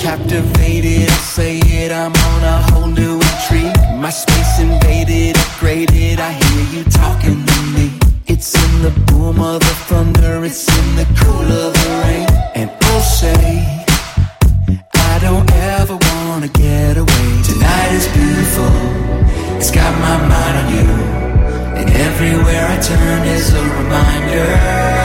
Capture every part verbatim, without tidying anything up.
Captivated, I say it, I'm on a whole new intrigue. My space invaded, upgraded, I hear you talking to me. It's in the boom of the thunder, it's in the cool of the rain. And oh say, I don't ever wanna get away. Tonight is beautiful, it's got my mind on you. And everywhere I turn is a reminder.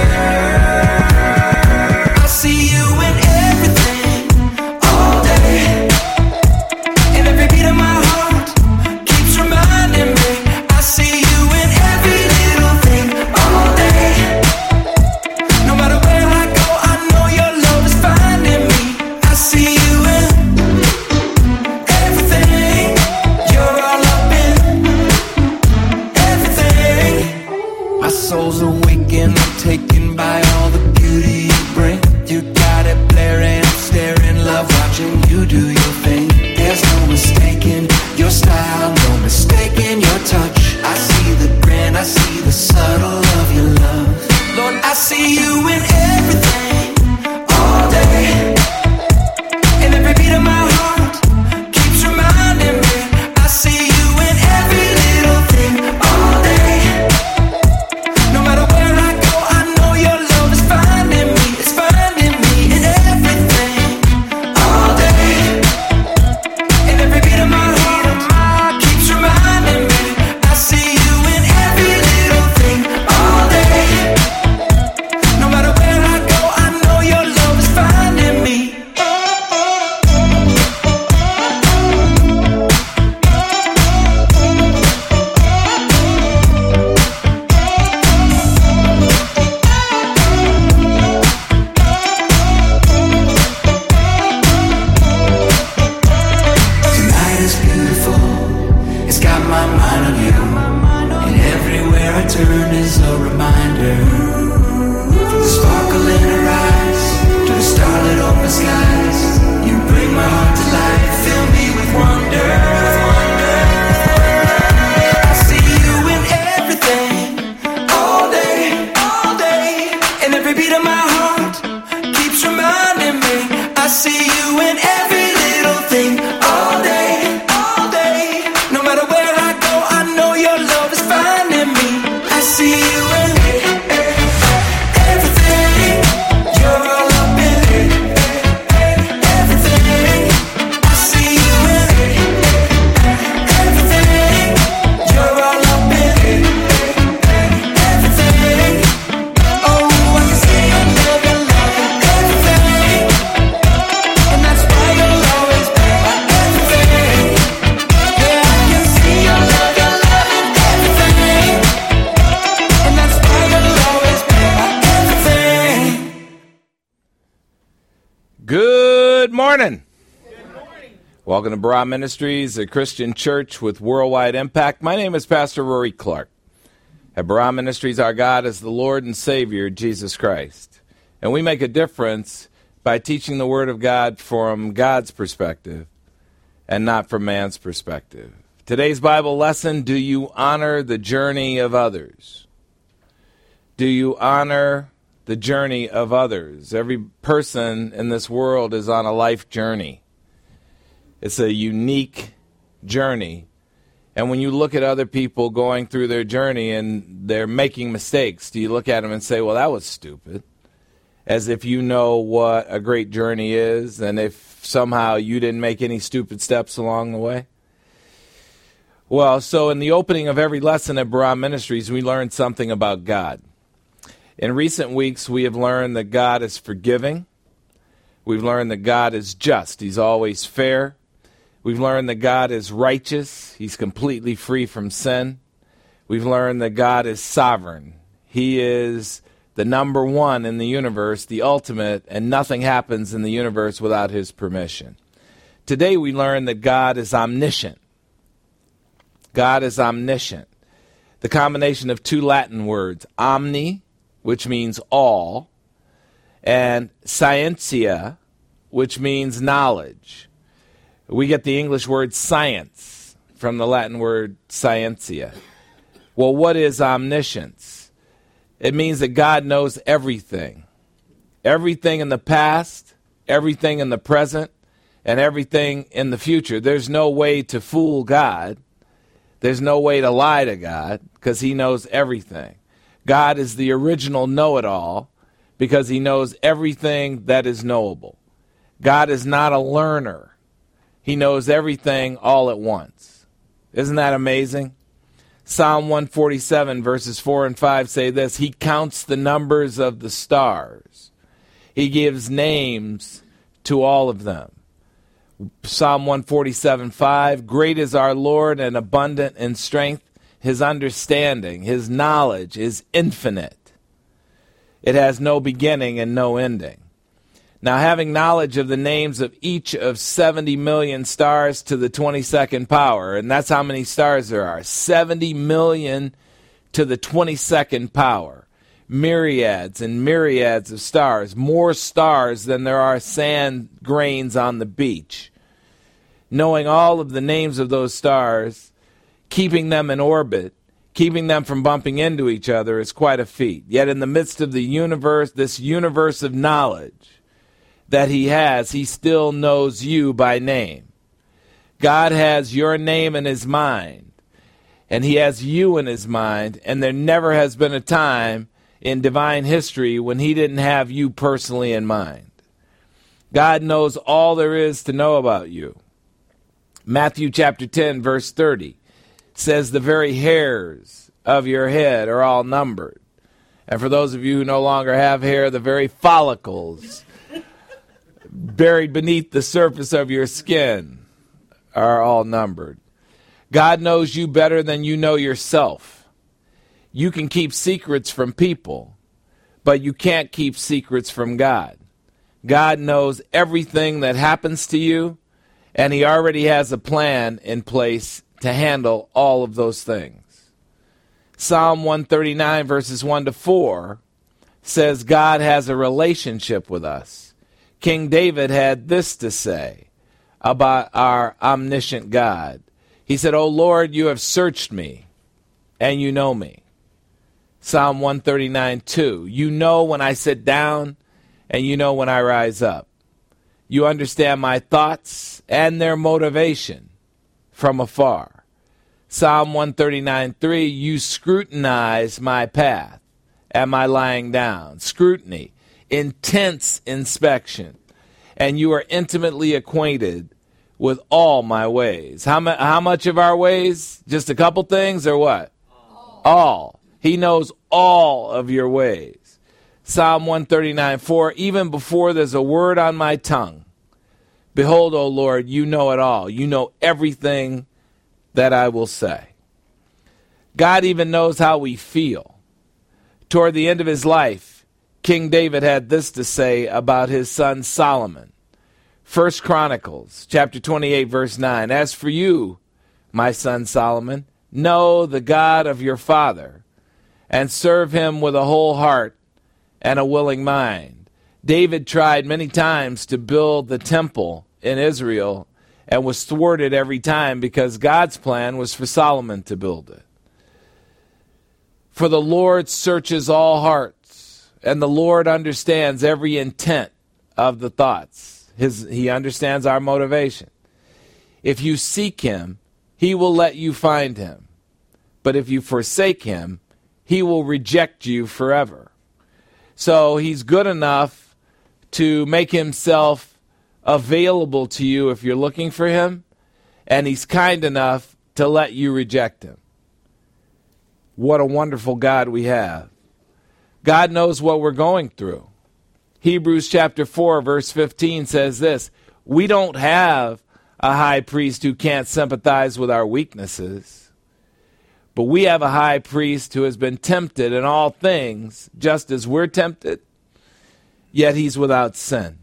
I see you in everything, all day. And every beat of my heart keeps reminding me. I see you in every little thing, all day. No matter where I go, I know your love is finding me. I see you in everything. You're all up in everything. My soul's awakened, I'm taken by all the beauty you bring. You got it blaring, I'm staring, love watching you do your thing. There's no mistaking your style, no mistaking your touch. I see the grin, I see the subtle of your love. Lord, I see you in everything, all day. And every beat of my heart keeps reminding me. I see you in every little thing, all day. No matter where I go, I know your love is finding me. It's finding me in everything, all day. And every beat of my heart keeps reminding me. I see you in every little thing, all day. No matter where I go, I know your love is finding me. Tonight is beautiful, it's got my mind on you. And everywhere I turn is a reminder. From the sparkle in her eyes to the starlit open skies, you bring my heart to life, fill me with wonder. I see you in everything, all day, all day. And every beat of my heart keeps reminding me. I see you in every little thing, all day, all day. No matter where I go, I know your love is finding me. I see you in everything. You're all up in everything. I see you in everything. You're all up in everything. Oh, I can see your love, your love in everything. And that's why you'll always be my everything. Yeah, I can see your love, your love in everything. And that's why you'll always be my everything. Good morning. Welcome to Barah Ministries, a Christian church with worldwide impact. My name is Pastor Rory Clark. At Barah Ministries, our God is the Lord and Savior, Jesus Christ. And we make a difference by teaching the Word of God from God's perspective and not from man's perspective. Today's Bible lesson, do you honor the journey of others? Do you honor the journey of others? Every person in this world is on a life journey. It's a unique journey. And when you look at other people going through their journey and they're making mistakes, do you look at them and say, well, that was stupid? As if you know what a great journey is, and if somehow you didn't make any stupid steps along the way? Well, so in the opening of every lesson at Barah Ministries, we learned something about God. In recent weeks, we have learned that God is forgiving. We've learned that God is just. He's always fair. We've learned that God is righteous. He's completely free from sin. We've learned that God is sovereign. He is the number one in the universe, the ultimate, and nothing happens in the universe without his permission. Today we learn that God is omniscient. God is omniscient. The combination of two Latin words, omni, which means all, and scientia, which means knowledge. We get the English word science from the Latin word scientia. Well, what is omniscience? It means that God knows everything. Everything in the past, everything in the present, and everything in the future. There's no way to fool God. There's no way to lie to God because he knows everything. God is the original know-it-all because he knows everything that is knowable. God is not a learner. He knows everything all at once. Isn't that amazing? Psalm one forty-seven verses four and five say this: he counts the numbers of the stars. He gives names to all of them. Psalm one forty-seven five, great is our Lord and abundant in strength. His understanding, his knowledge is infinite. It has no beginning and no ending. Now, having knowledge of the names of each of seventy million stars to the twenty-second power, and that's how many stars there are, seventy million to the twenty-second power. Myriads and myriads of stars, more stars than there are sand grains on the beach. Knowing all of the names of those stars, keeping them in orbit, keeping them from bumping into each other is quite a feat. Yet in the midst of the universe, this universe of knowledge that he has, he still knows you by name. God has your name in his mind, and he has you in his mind, and there never has been a time in divine history when he didn't have you personally in mind. God knows all there is to know about you. Matthew chapter ten, verse thirty says the very hairs of your head are all numbered. And for those of you who no longer have hair, the very follicles buried beneath the surface of your skin are all numbered. God knows you better than you know yourself. You can keep secrets from people, but you can't keep secrets from God. God knows everything that happens to you, and he already has a plan in place to handle all of those things. Psalm one thirty-nine verses one to four says God has a relationship with us. King David had this to say about our omniscient God. He said, O Lord, you have searched me, and you know me. Psalm one thirty-nine two, you know when I sit down, and you know when I rise up. You understand my thoughts and their motivation from afar. Psalm one thirty-nine three, you scrutinize my path and my lying down. Scrutiny, intense inspection, and you are intimately acquainted with all my ways. How, ma- how much of our ways? Just a couple things or what? All. all. He knows all of your ways. Psalm one thirty-nine four, even before there's a word on my tongue, behold, O Lord, you know it all. You know everything that I will say. God even knows how we feel. Toward the end of his life, King David had this to say about his son Solomon. First Chronicles chapter twenty-eight verse nine, as for you, my son Solomon, know the God of your father and serve him with a whole heart and a willing mind. David tried many times to build the temple in Israel and was thwarted every time because God's plan was for Solomon to build it. For the Lord searches all hearts, and the Lord understands every intent of the thoughts. His, he understands our motivation. If you seek him, he will let you find him. But if you forsake him, he will reject you forever. So he's good enough to make himself available to you if you're looking for him, and he's kind enough to let you reject him. What a wonderful God we have. God knows what we're going through. Hebrews chapter four verse fifteen says this, we don't have a high priest who can't sympathize with our weaknesses, but we have a high priest who has been tempted in all things, just as we're tempted, yet he's without sin.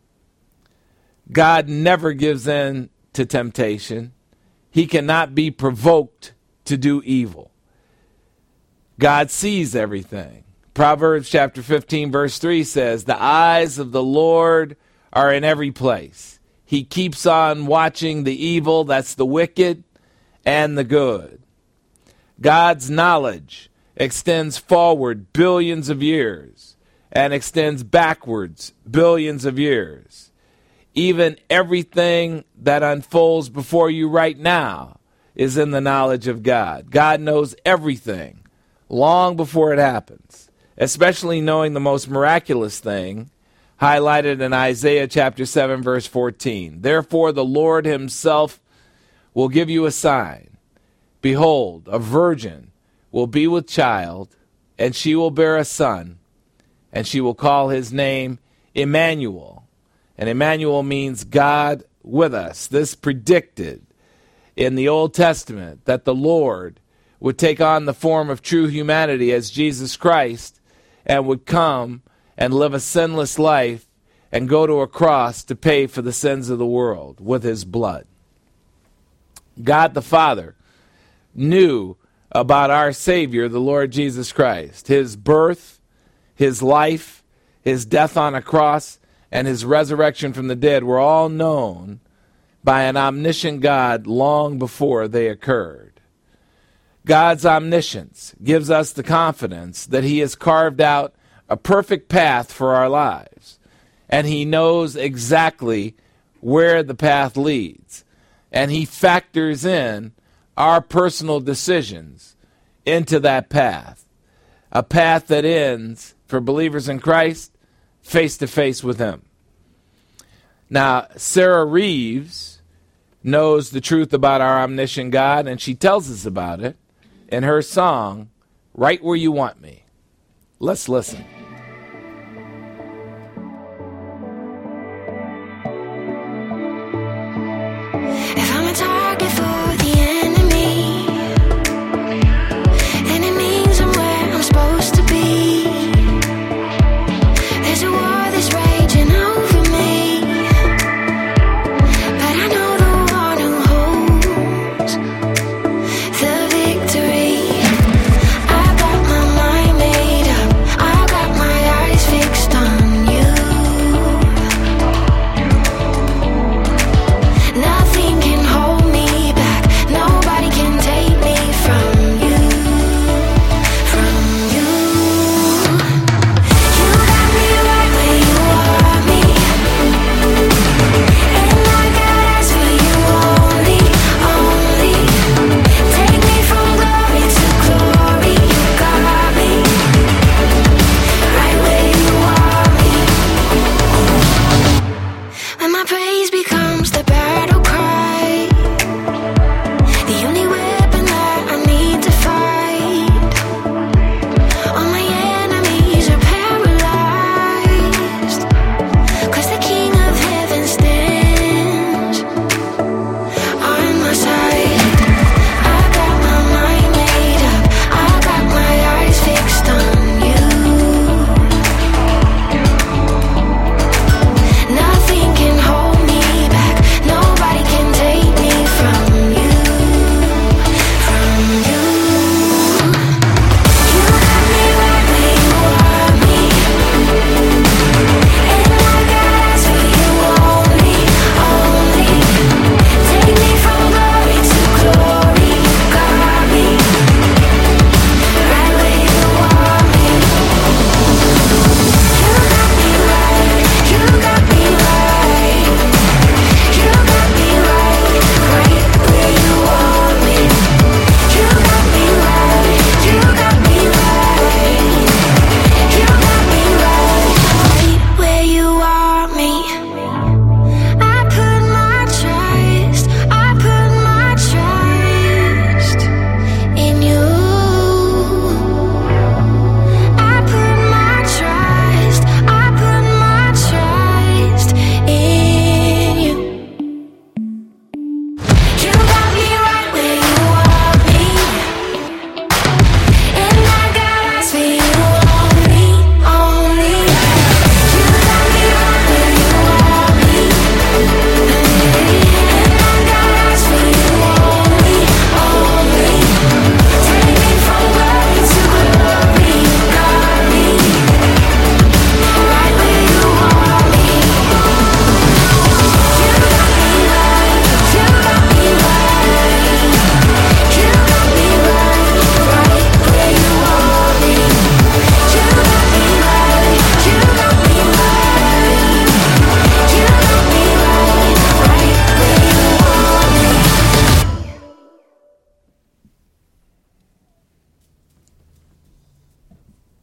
God never gives in to temptation. He cannot be provoked to do evil. God sees everything. Proverbs chapter fifteen verse three says, the eyes of the Lord are in every place. He keeps on watching the evil, that's the wicked, and the good. God's knowledge extends forward billions of years and extends backwards billions of years. Even everything that unfolds before you right now is in the knowledge of God. God knows everything long before it happens, especially knowing the most miraculous thing highlighted in Isaiah chapter seven, verse fourteen. Therefore, the Lord himself will give you a sign. Behold, a virgin will be with child, and she will bear a son, and she will call his name Emmanuel. And Emmanuel means God with us. This predicted in the Old Testament that the Lord would take on the form of true humanity as Jesus Christ and would come and live a sinless life and go to a cross to pay for the sins of the world with his blood. God the Father knew about our Savior, the Lord Jesus Christ, his birth, his life, his death on a cross, and his resurrection from the dead were all known by an omniscient God long before they occurred. God's omniscience gives us the confidence that he has carved out a perfect path for our lives, and he knows exactly where the path leads, and he factors in our personal decisions into that path, a path that ends, for believers in Christ, face to face with him. Now, Sarah Reeves knows the truth about our omniscient God, and she tells us about it in her song, Right Where You Want Me. Let's listen. If I'm a target for the enemy, then it means I'm where I'm supposed to be. There's a war that's raging over me, but I know the one who holds the victory. I got my mind made up, I got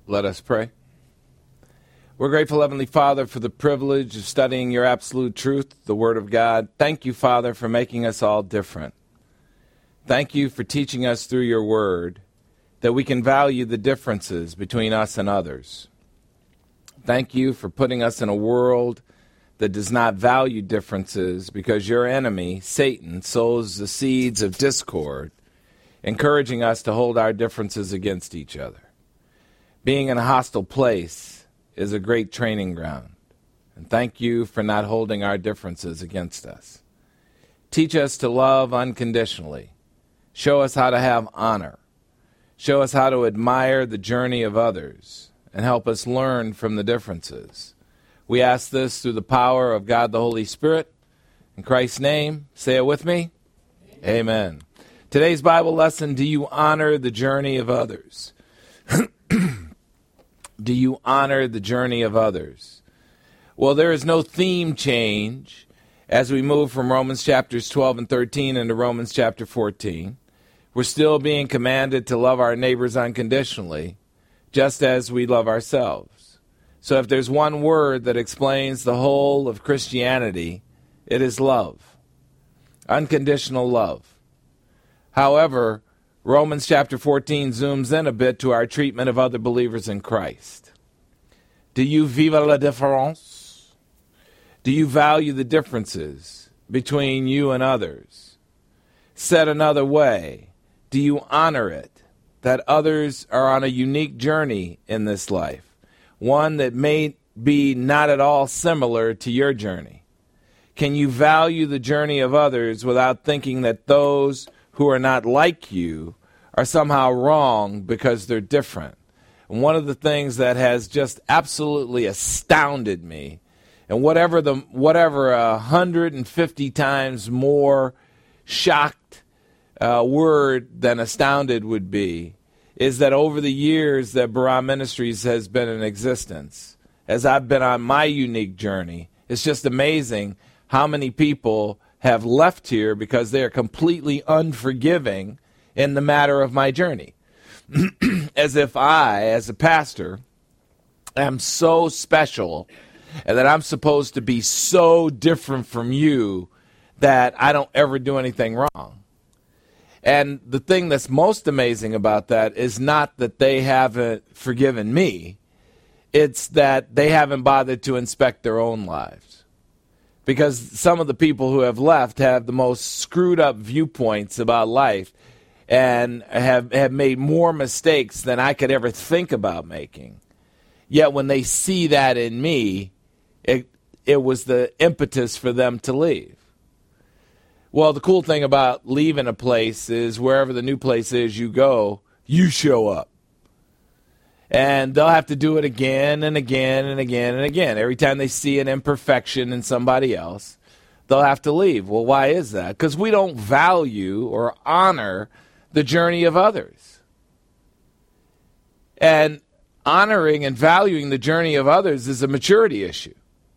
Let us pray. We're grateful, Heavenly Father, for the privilege of studying your absolute truth, the Word of God. Thank you, Father, for making us all different. Thank you for teaching us through your Word that we can value the differences between us and others. Thank you for putting us in a world that does not value differences because your enemy, Satan, sows the seeds of discord, encouraging us to hold our differences against each other. Being in a hostile place is a great training ground. And thank you for not holding our differences against us. Teach us to love unconditionally. Show us how to have honor. Show us how to admire the journey of others and help us learn from the differences. We ask this through the power of God the Holy Spirit. In Christ's name, say it with me. Amen. Amen. Today's Bible lesson, do you honor the journey of others? Do you honor the journey of others? Well, there is no theme change as we move from Romans chapters twelve and thirteen into Romans chapter fourteen. We're still being commanded to love our neighbors unconditionally, just as we love ourselves. So if there's one word that explains the whole of Christianity, it is love. Unconditional love. However, Romans chapter fourteen zooms in a bit to our treatment of other believers in Christ. Do you vivre la différence? Do you value the differences between you and others? Said another way, do you honor it that others are on a unique journey in this life, one that may be not at all similar to your journey? Can you value the journey of others without thinking that those who are not like you are somehow wrong because they're different? And one of the things that has just absolutely astounded me, and whatever the whatever a hundred and fifty times more shocked uh, word than astounded would be, is that over the years that Barah Ministries has been in existence, as I've been on my unique journey, it's just amazing how many people have left here because they are completely unforgiving in the matter of my journey. As if I, as a pastor, am so special and that I'm supposed to be so different from you that I don't ever do anything wrong. And the thing that's most amazing about that is not that they haven't forgiven me, it's that they haven't bothered to inspect their own lives. Because some of the people who have left have the most screwed up viewpoints about life and have, have made more mistakes than I could ever think about making. Yet when they see that in me, it, it was the impetus for them to leave. Well, the cool thing about leaving a place is wherever the new place is you go, you show up. And they'll have to do it again and again and again and again. Every time they see an imperfection in somebody else, they'll have to leave. Well, why is that? Because we don't value or honor the journey of others. And honoring and valuing the journey of others is a maturity issue.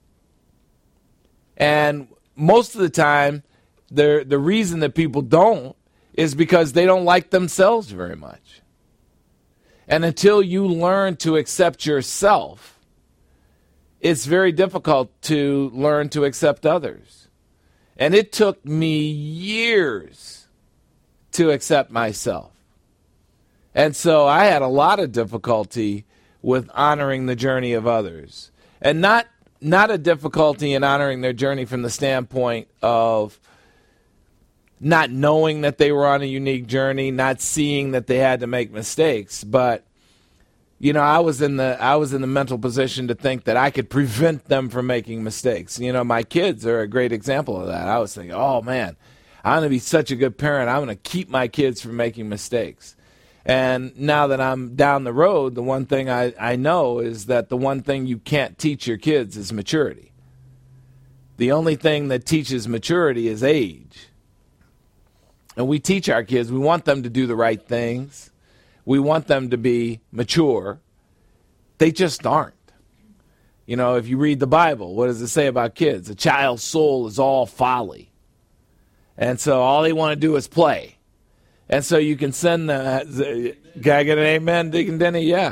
And most of the time, the the reason that people don't is because they don't like themselves very much. And until you learn to accept yourself, it's very difficult to learn to accept others. And it took me years to accept myself. And so I had a lot of difficulty with honoring the journey of others. And not not a difficulty in honoring their journey from the standpoint of not knowing that they were on a unique journey, not seeing that they had to make mistakes, but you know, I was in the I was in the mental position to think that I could prevent them from making mistakes. You know, my kids are a great example of that. I was thinking, "Oh man, I'm going to be such a good parent. I'm going to keep my kids from making mistakes." And now that I'm down the road, the one thing I, I know is that the one thing you can't teach your kids is maturity. The only thing that teaches maturity is age. And we teach our kids, we want them to do the right things. We want them to be mature. They just aren't. You know, if you read the Bible, what does it say about kids? A child's soul is all folly. And so all they want to do is play. And so you can send the, the can I get an amen, Deacon Denny? Yeah.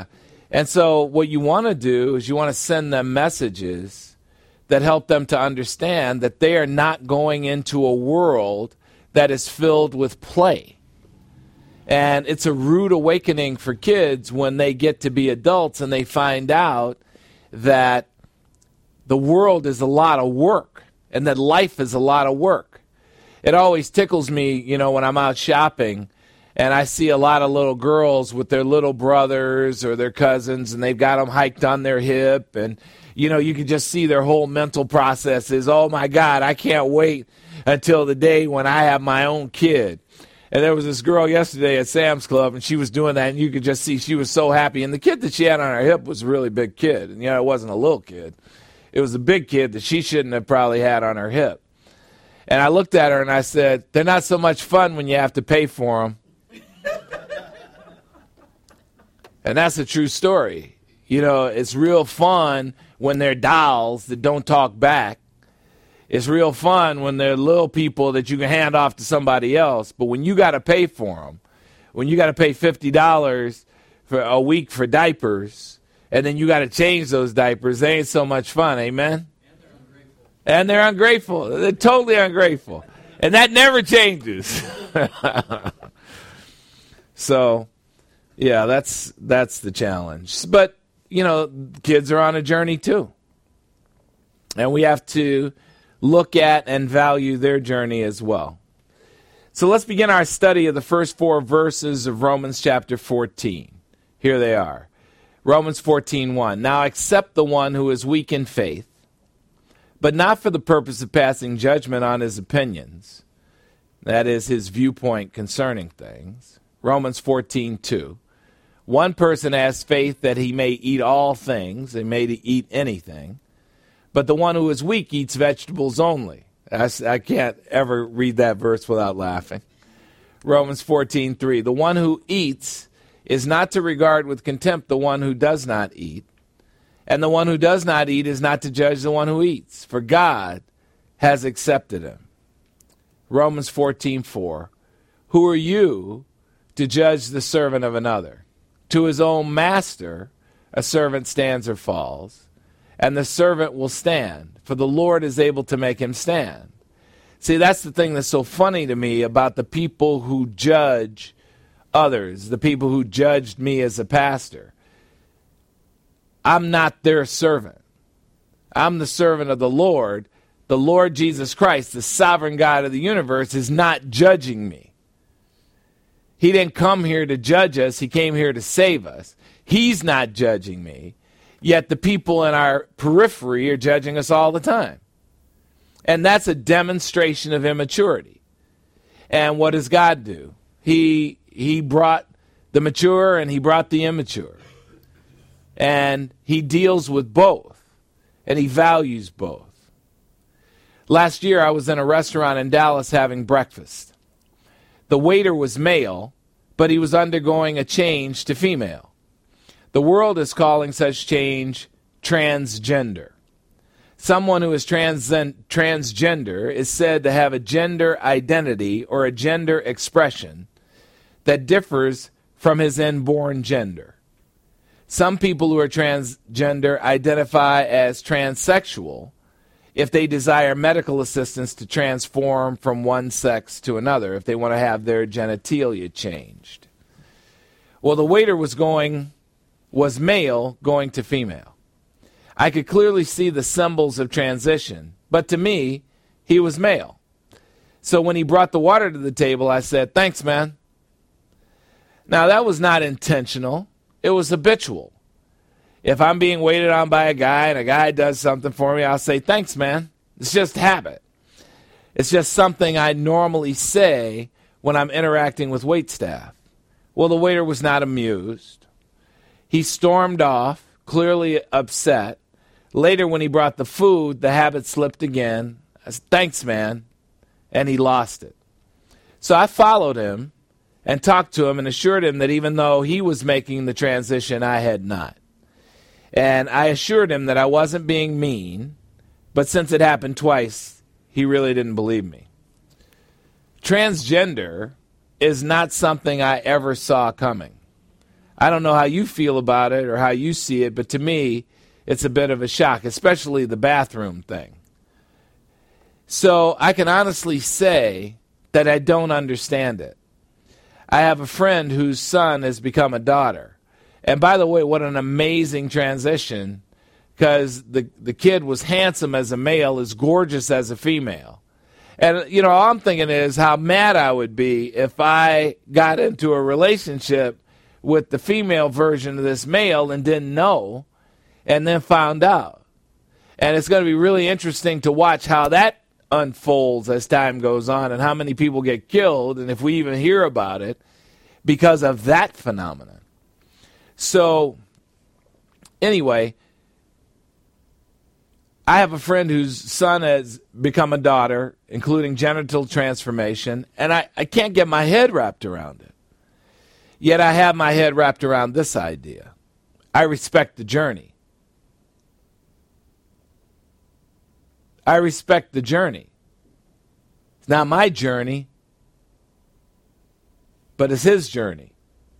And so what you want to do is you want to send them messages that help them to understand that they are not going into a world that is filled with play. And it's a rude awakening for kids when they get to be adults and they find out that the world is a lot of work and that life is a lot of work. It always tickles me, you know, when I'm out shopping and I see a lot of little girls with their little brothers or their cousins, and they've got them hiked on their hip, and, you know, you can just see their whole mental process is, oh, my God, I can't wait until the day when I have my own kid. And there was this girl yesterday at Sam's Club, and she was doing that, and you could just see she was so happy. And the kid that she had on her hip was a really big kid. And, you know, it wasn't a little kid. It was a big kid that she shouldn't have probably had on her hip. And I looked at her, and I said, they're not so much fun when you have to pay for them. And that's a true story. You know, it's real fun when they're dolls that don't talk back. It's real fun when they're little people that you can hand off to somebody else. But when you got to pay for them, when you got to pay fifty dollars for a week for diapers, and then you got to change those diapers, they ain't so much fun, amen? And they're ungrateful. And they're ungrateful. They're totally ungrateful. And that never changes. So, yeah, that's that's the challenge. But, you know, kids are on a journey too. And we have to look at and value their journey as well. So let's begin our study of the first four verses of Romans chapter fourteen. Here they are. Romans fourteen one. Now accept the one who is weak in faith, but not for the purpose of passing judgment on his opinions. That is his viewpoint concerning things. Romans fourteen two. One person has faith that he may eat all things, and may eat anything. But the one who is weak eats vegetables only. I, I can't ever read that verse without laughing. Romans fourteen three. The one who eats is not to regard with contempt the one who does not eat. And the one who does not eat is not to judge the one who eats, for God has accepted him. Romans fourteen four. Who are you to judge the servant of another? To his own master a servant stands or falls, and the servant will stand, for the Lord is able to make him stand. See, that's the thing that's so funny to me about the people who judge others, the people who judged me as a pastor. I'm not their servant. I'm the servant of the Lord. The Lord Jesus Christ, the sovereign God of the universe, is not judging me. He didn't come here to judge us. He came here to save us. He's not judging me. Yet the people in our periphery are judging us all the time. And that's a demonstration of immaturity. And what does God do? He he brought the mature and he brought the immature. And he deals with both. And he values both. Last year I was in a restaurant in Dallas having breakfast. The waiter was male, but he was undergoing a change to female. The world is calling such change transgender. Someone who is trans- transgender is said to have a gender identity or a gender expression that differs from his inborn gender. Some people who are transgender identify as transsexual if they desire medical assistance to transform from one sex to another, if they want to have their genitalia changed. Well, the waiter was going, was male going to female. I could clearly see the symbols of transition, but to me, he was male. So when he brought the water to the table, I said, "Thanks, man." Now, that was not intentional. It was habitual. If I'm being waited on by a guy and a guy does something for me, I'll say, "Thanks, man." It's just habit. It's just something I normally say when I'm interacting with waitstaff. Well, the waiter was not amused. He stormed off, clearly upset. Later, when he brought the food, the habit slipped again. I said, "Thanks, man." And he lost it. So I followed him and talked to him and assured him that even though he was making the transition, I had not. And I assured him that I wasn't being mean, but since it happened twice, he really didn't believe me. Transgender is not something I ever saw coming. I don't know how you feel about it or how you see it, but to me, it's a bit of a shock, especially the bathroom thing. So I can honestly say that I don't understand it. I have a friend whose son has become a daughter. And by the way, what an amazing transition, because the, the kid was handsome as a male, as gorgeous as a female. And, you know, all I'm thinking is how mad I would be if I got into a relationship with the female version of this male and didn't know and then found out. And it's going to be really interesting to watch how that unfolds as time goes on and how many people get killed and if we even hear about it because of that phenomenon. So, anyway, I have a friend whose son has become a daughter, including genital transformation, and I, I can't get my head wrapped around it. Yet I have my head wrapped around this idea. I respect the journey. I respect the journey. It's not my journey, but it's his journey.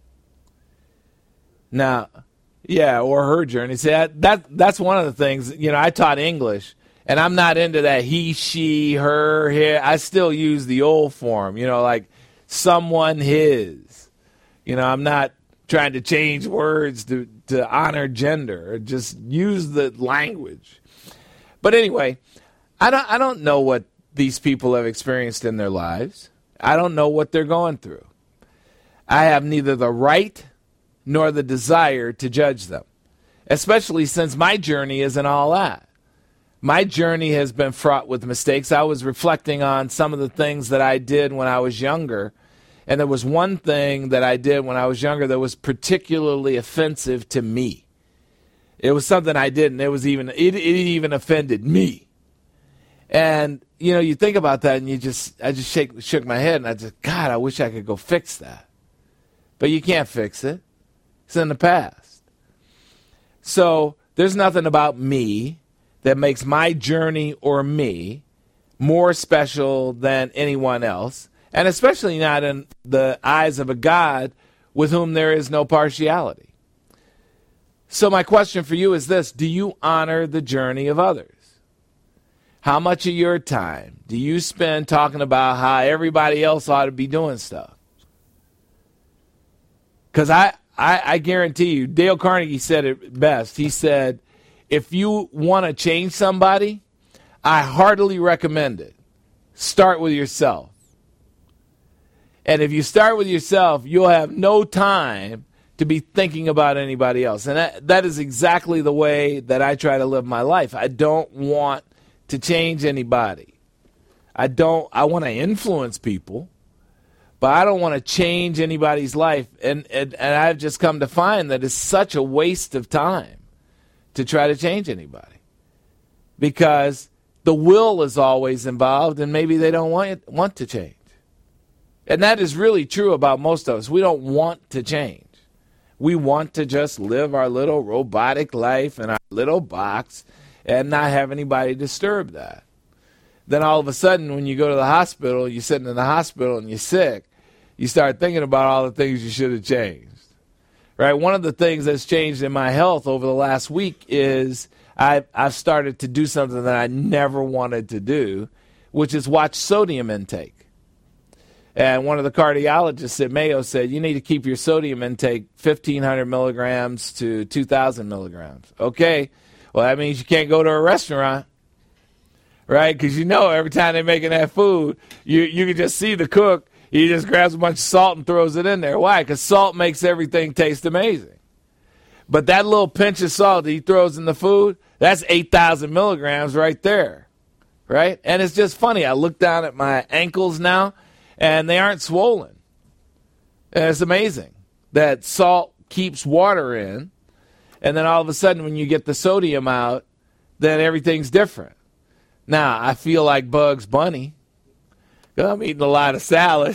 Now, yeah, or her journey. See, that, that that's one of the things, you know, I taught English, and I'm not into that he, she, her, his. I still use the old form, you know, like someone, his. You know, I'm not trying to change words to, to honor gender. Just use the language. But anyway, I don't I don't know what these people have experienced in their lives. I don't know what they're going through. I have neither the right nor the desire to judge them, especially since my journey isn't all that. My journey has been fraught with mistakes. I was reflecting on some of the things that I did when I was younger, and there was one thing that I did when I was younger that was particularly offensive to me. It was something I did, and it was even it, it even offended me. And you know, you think about that, and you just I just shake, shook my head, and I just, God, I wish I could go fix that, but you can't fix it. It's in the past. So there's nothing about me that makes my journey or me more special than anyone else, and especially not in the eyes of a God with whom there is no partiality. So my question for you is this: do you honor the journey of others? How much of your time do you spend talking about how everybody else ought to be doing stuff? Because I, I, I guarantee you, Dale Carnegie said it best. He said, if you want to change somebody, I heartily recommend it. Start with yourself. And if you start with yourself, you'll have no time to be thinking about anybody else. And that, that is exactly the way that I try to live my life. I don't want to change anybody. I don't, I want to influence people, but I don't want to change anybody's life. And, and, and I've just come to find that it's such a waste of time to try to change anybody, because the will is always involved, and maybe they don't want, want to change. And that is really true about most of us. We don't want to change. We want to just live our little robotic life in our little box and not have anybody disturb that. Then all of a sudden, when you go to the hospital, you're sitting in the hospital and you're sick, you start thinking about all the things you should have changed. Right? One of the things that's changed in my health over the last week is I, I've started to do something that I never wanted to do, which is watch sodium intake. And one of the cardiologists at Mayo said, you need to keep your sodium intake fifteen hundred milligrams to two thousand milligrams. Okay, well, that means you can't go to a restaurant, right? Because you know every time they're making that food, you, you can just see the cook. He just grabs a bunch of salt and throws it in there. Why? Because salt makes everything taste amazing. But that little pinch of salt that he throws in the food, that's eight thousand milligrams right there, right? And it's just funny. I look down at my ankles now, and they aren't swollen. And it's amazing that salt keeps water in, and then all of a sudden when you get the sodium out, then everything's different. Now, I feel like Bugs Bunny, because I'm eating a lot of salad,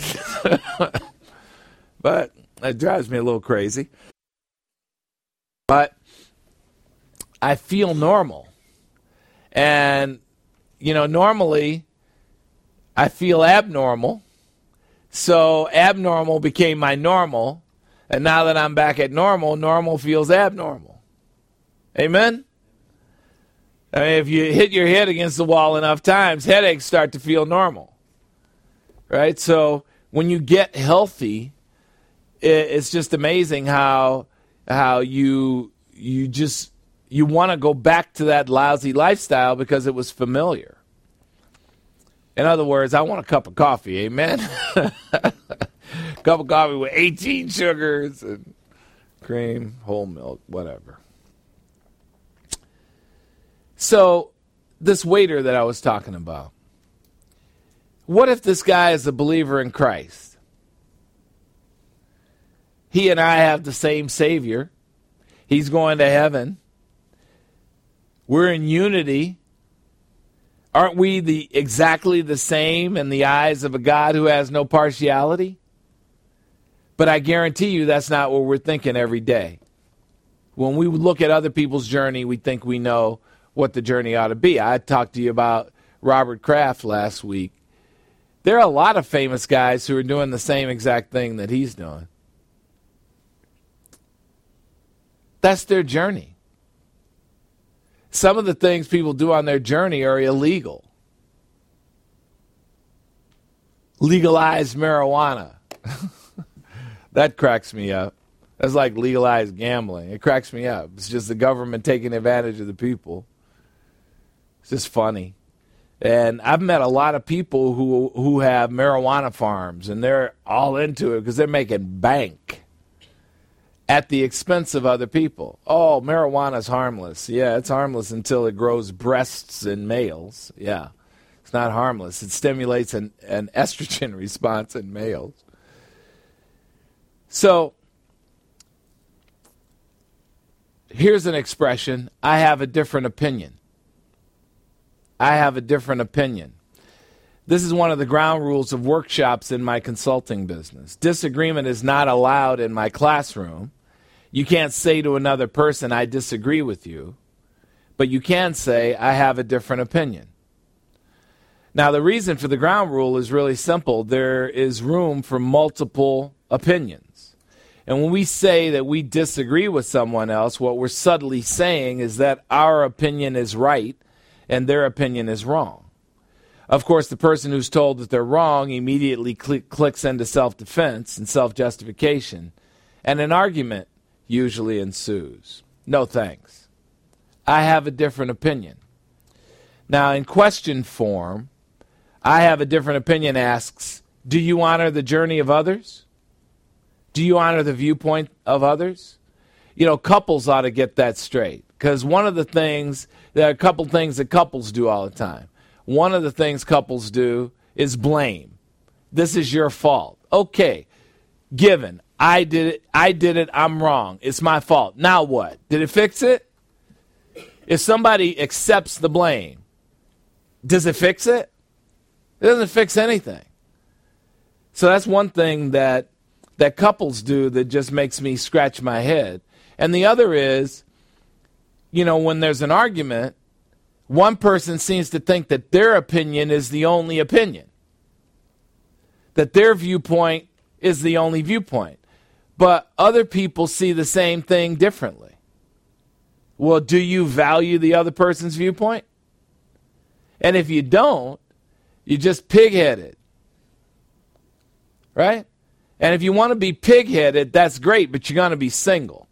but it drives me a little crazy. But I feel normal. And, you know, normally I feel abnormal. So abnormal became my normal. And now that I'm back at normal, normal feels abnormal. Amen? I mean, if you hit your head against the wall enough times, headaches start to feel normal. Right? So when you get healthy, it's just amazing how how you you just you want to go back to that lousy lifestyle because it was familiar. In other words, I want a cup of coffee, amen? Cup of coffee with eighteen sugars and cream, whole milk, whatever. So, this waiter that I was talking about, what if this guy is a believer in Christ? He and I have the same Savior. He's going to heaven. We're in unity. Aren't we the exactly the same in the eyes of a God who has no partiality? But I guarantee you that's not what we're thinking every day. When we look at other people's journey, we think we know what the journey ought to be. I talked to you about Robert Kraft last week. There are a lot of famous guys who are doing the same exact thing that he's doing. That's their journey. Some of the things people do on their journey are illegal. Legalized marijuana. That cracks me up. That's like legalized gambling. It cracks me up. It's just the government taking advantage of the people. It's just funny. And I've met a lot of people who who have marijuana farms, and they're all into it because they're making bank at the expense of other people. Oh, marijuana's harmless. Yeah, it's harmless until it grows breasts in males. Yeah, it's not harmless. It stimulates an, an estrogen response in males. So, here's an expression, I have a different opinion. I have a different opinion. This is one of the ground rules of workshops in my consulting business. Disagreement is not allowed in my classroom. You can't say to another person, I disagree with you, but you can say, I have a different opinion. Now, the reason for the ground rule is really simple. There is room for multiple opinions. And when we say that we disagree with someone else, what we're subtly saying is that our opinion is right and their opinion is wrong. Of course, the person who's told that they're wrong immediately cl- clicks into self-defense and self-justification, and an argument usually ensues. No thanks. I have a different opinion. Now, in question form, I have a different opinion asks, do you honor the journey of others? Do you honor the viewpoint of others? You know, couples ought to get that straight, because one of the things, there are a couple things that couples do all the time. One of the things couples do is blame. This is your fault. Okay, given, I did it, I did it, I'm wrong. It's my fault. Now what? Did it fix it? If somebody accepts the blame, does it fix it? It doesn't fix anything. So that's one thing that that couples do that just makes me scratch my head. And the other is, you know, when there's an argument, one person seems to think that their opinion is the only opinion, that their viewpoint is the only viewpoint. But other people see the same thing differently. Well, do you value the other person's viewpoint? And if you don't, you're just pig-headed. Right? And if you want to be pig-headed, that's great, but you're going to be single.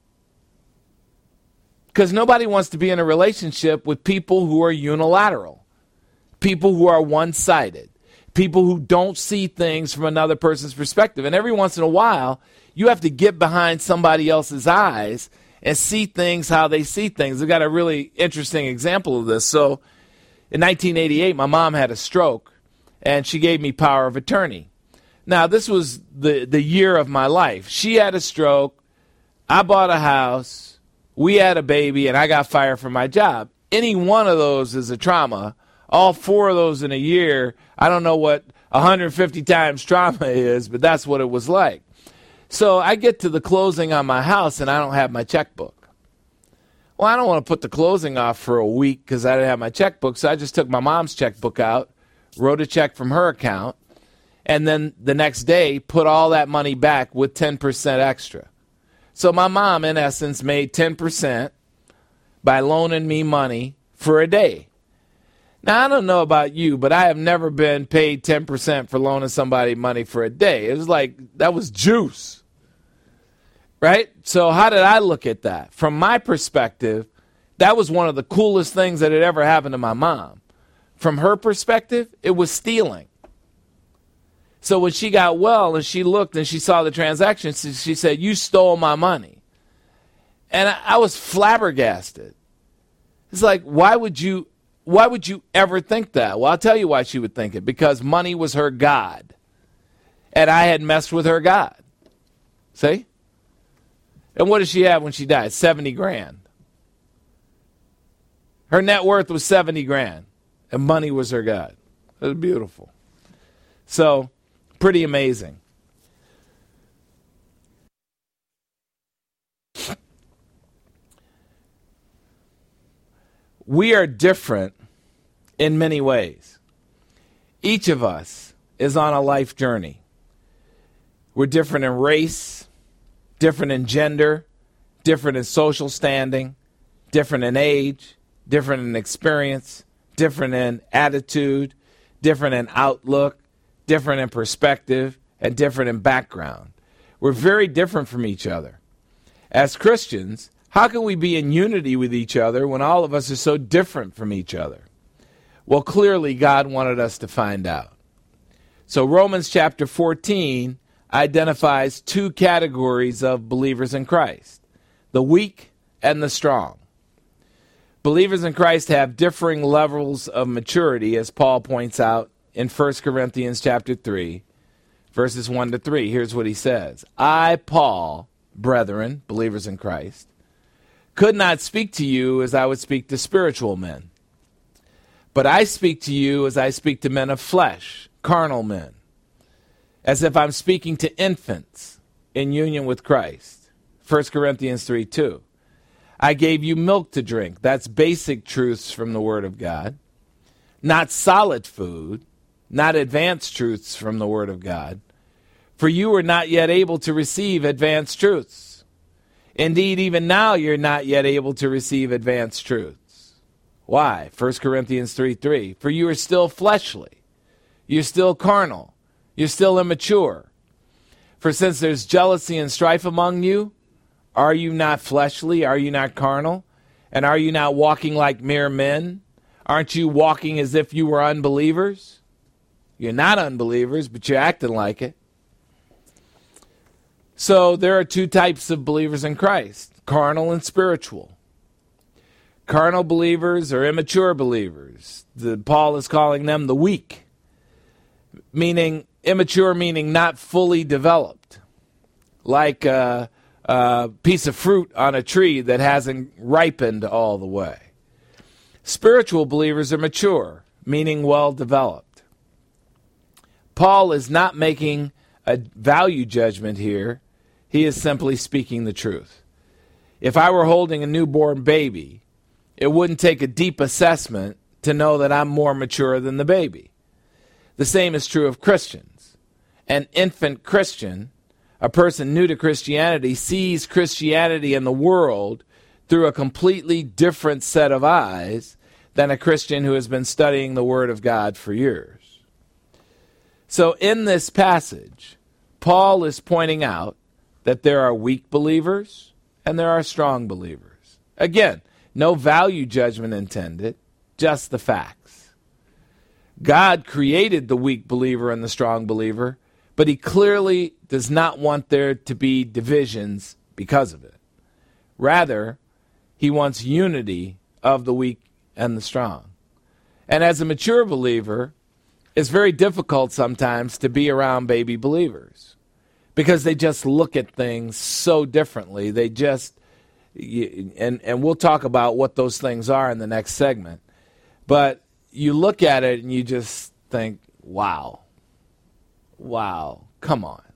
Because nobody wants to be in a relationship with people who are unilateral, people who are one-sided, people who don't see things from another person's perspective. And every once in a while, you have to get behind somebody else's eyes and see things how they see things. I've got a really interesting example of this. So in nineteen eighty-eight, my mom had a stroke, and she gave me power of attorney. Now, this was the, the year of my life. She had a stroke, I bought a house, we had a baby, and I got fired from my job. Any one of those is a trauma. All four of those in a year, I don't know what one hundred fifty times trauma is, but that's what it was like. So I get to the closing on my house, and I don't have my checkbook. Well, I don't want to put the closing off for a week because I didn't have my checkbook, so I just took my mom's checkbook out, wrote a check from her account, and then the next day put all that money back with ten percent extra. So my mom, in essence, made ten percent by loaning me money for a day. Now, I don't know about you, but I have never been paid ten percent for loaning somebody money for a day. It was like, that was juice. Right? So how did I look at that? From my perspective, that was one of the coolest things that had ever happened to my mom. From her perspective, it was stealing. So when she got well and she looked and she saw the transaction, she said, "You stole my money." And I, I was flabbergasted. It's like, why would you, why would you ever think that? Well, I'll tell you why she would think it. Because money was her God. And I had messed with her God. See? And what did she have when she died? seventy grand. Her net worth was seventy grand. And money was her God. It was beautiful. So, pretty amazing. We are different in many ways. Each of us is on a life journey. We're different in race, different in gender, different in social standing, different in age, different in experience, different in attitude, different in outlook, different in perspective, and different in background. We're very different from each other. As Christians, how can we be in unity with each other when all of us are so different from each other? Well, clearly God wanted us to find out. So Romans chapter fourteen identifies two categories of believers in Christ, the weak and the strong. Believers in Christ have differing levels of maturity, as Paul points out in First Corinthians chapter three, verses one to three. Here's what he says. I, Paul, brethren, believers in Christ, could not speak to you as I would speak to spiritual men. But I speak to you as I speak to men of flesh, carnal men, as if I'm speaking to infants in union with Christ. First Corinthians three two. I gave you milk to drink. That's basic truths from the Word of God. Not solid food, not advanced truths from the Word of God. For you are not yet able to receive advanced truths. Indeed, even now you're not yet able to receive advanced truths. Why? First Corinthians three three. For you are still fleshly. You're still carnal. You're still immature. For since there's jealousy and strife among you, are you not fleshly? Are you not carnal? And are you not walking like mere men? Aren't you walking as if you were unbelievers? You're not unbelievers, but you're acting like it. So there are two types of believers in Christ, carnal and spiritual. Carnal believers are immature believers. The, Paul is calling them the weak, meaning immature, meaning not fully developed, like a, a piece of fruit on a tree that hasn't ripened all the way. Spiritual believers are mature, meaning well developed. Paul is not making a value judgment here. He is simply speaking the truth. If I were holding a newborn baby, it wouldn't take a deep assessment to know that I'm more mature than the baby. The same is true of Christians. An infant Christian, a person new to Christianity, sees Christianity and the world through a completely different set of eyes than a Christian who has been studying the Word of God for years. So in this passage, Paul is pointing out that there are weak believers and there are strong believers. Again, no value judgment intended, just the facts. God created the weak believer and the strong believer, but he clearly does not want there to be divisions because of it. Rather, he wants unity of the weak and the strong. And as a mature believer, it's very difficult sometimes to be around baby believers, because they just look at things so differently. They just, and, and we'll talk about what those things are in the next segment. But you look at it and you just think, wow, wow, come on.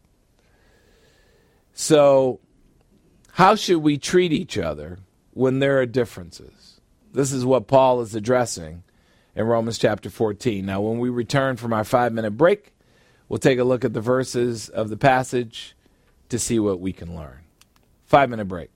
So how should we treat each other when there are differences? This is what Paul is addressing in Romans chapter fourteen. Now, when we return from our five-minute break, we'll take a look at the verses of the passage to see what we can learn. Five-minute break.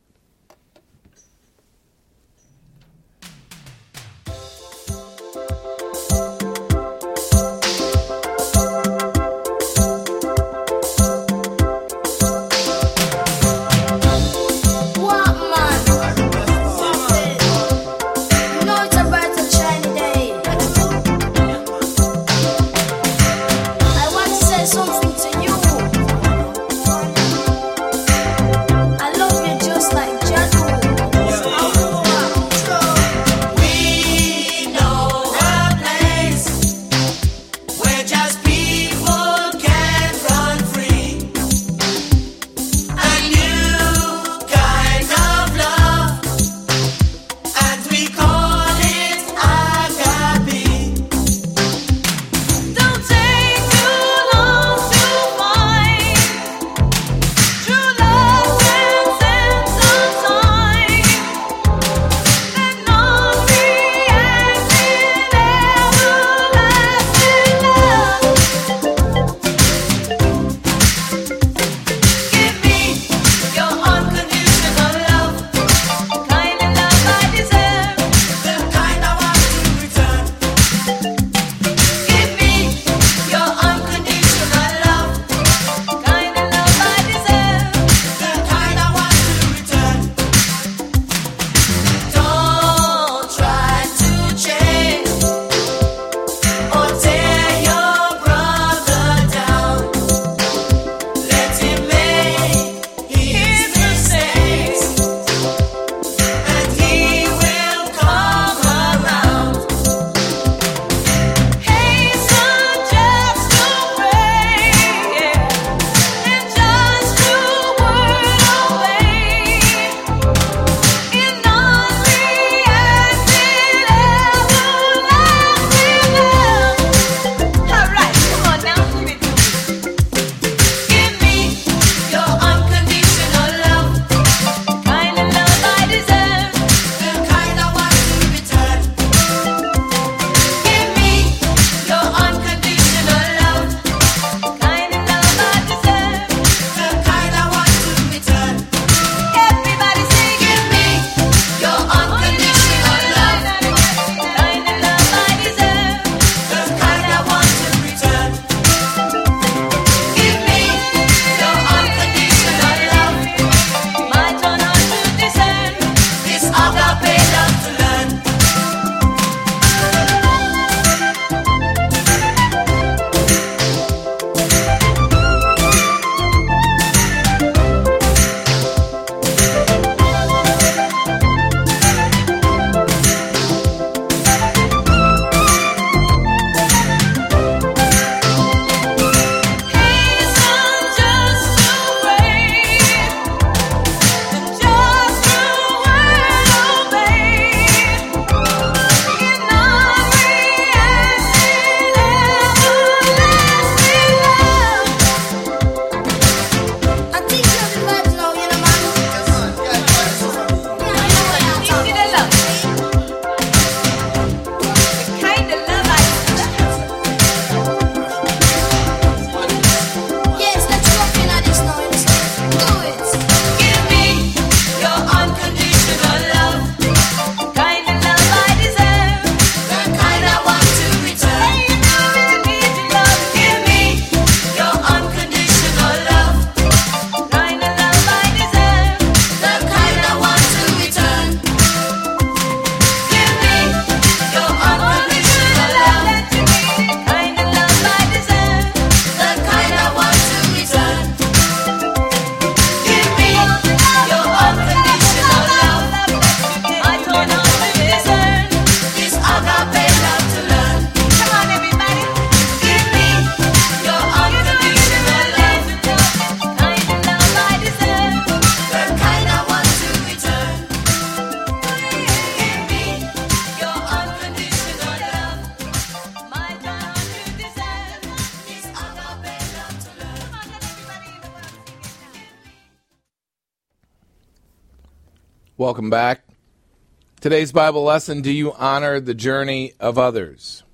Welcome back. Today's Bible lesson, do you honor the journey of others?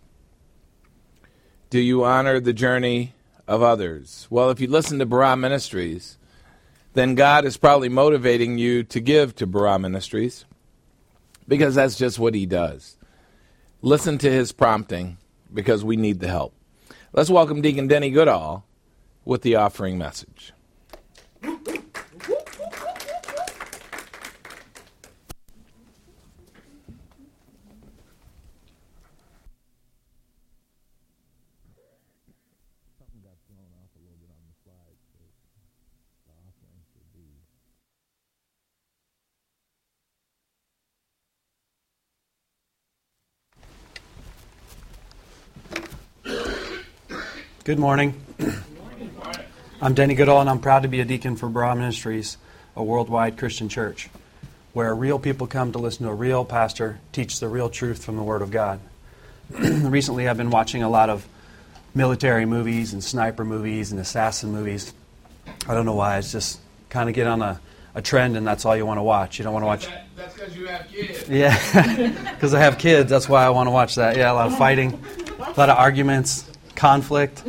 Do you honor the journey of others? Well, if you listen to Barah Ministries, then God is probably motivating you to give to Barah Ministries, because that's just what he does. Listen to his prompting, because we need the help. Let's welcome Deacon Denny Goodall with the offering message. Good morning. I'm Denny Goodall, and I'm proud to be a deacon for Barah Ministries, a worldwide Christian church, where real people come to listen to a real pastor teach the real truth from the Word of God. Recently, I've been watching a lot of military movies and sniper movies and assassin movies. I don't know why. It's just kind of get on a, a trend, and that's all you want to watch. You don't want to watch... That, that's because you have kids. Yeah, because I have kids. That's why I want to watch that. Yeah, a lot of fighting, a lot of arguments, conflict.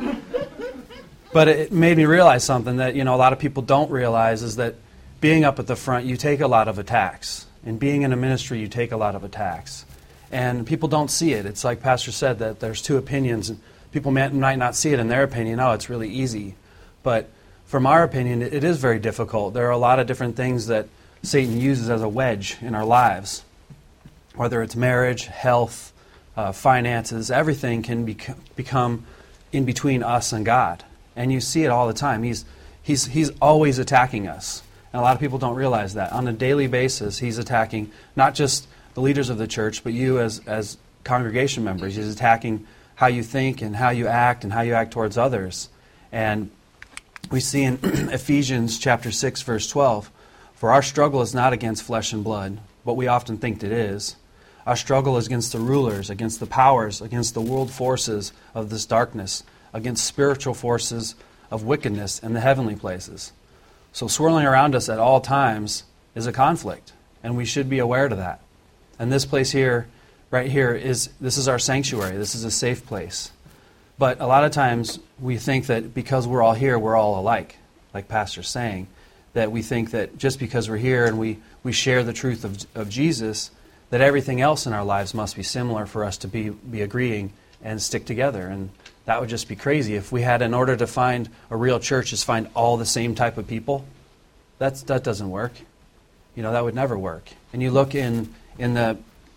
But it made me realize something that, you know, a lot of people don't realize, is that being up at the front, you take a lot of attacks. And being in a ministry, you take a lot of attacks. And people don't see it. It's like Pastor said, that there's two opinions. And people may, might not see it in their opinion. Oh, it's really easy. But from our opinion, it, it is very difficult. There are a lot of different things that Satan uses as a wedge in our lives. Whether it's marriage, health, uh, finances, everything can bec- become in between us and God. And you see it all the time. He's, he's, he's always attacking us. And a lot of people don't realize that. On a daily basis, he's attacking not just the leaders of the church, but you as, as congregation members. He's attacking how you think and how you act and how you act towards others. And we see in Ephesians chapter six, verse twelve, "For our struggle is not against flesh and blood, but we often think it is. Our struggle is against the rulers, against the powers, against the world forces of this darkness, against spiritual forces of wickedness in the heavenly places." So swirling around us at all times is a conflict, and we should be aware of that. And this place here, right here, is this is our sanctuary. This is a safe place. But a lot of times we think that because we're all here, we're all alike, like Pastor's saying, that we think that just because we're here and we, we share the truth of, of Jesus, that everything else in our lives must be similar for us to be, be agreeing and stick together. And that would just be crazy. If we had, in order to find a real church, just find all the same type of people, that's, that doesn't work. You know, that would never work. And you look in, in the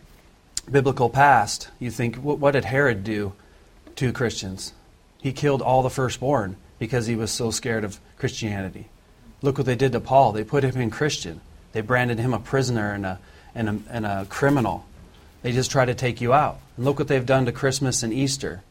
biblical past, you think, what, what did Herod do to Christians? He killed all the firstborn because he was so scared of Christianity. Look what they did to Paul. They put him in Christian. They branded him a prisoner and a, and a, and a criminal. They just try to take you out. And look what they've done to Christmas and Easter.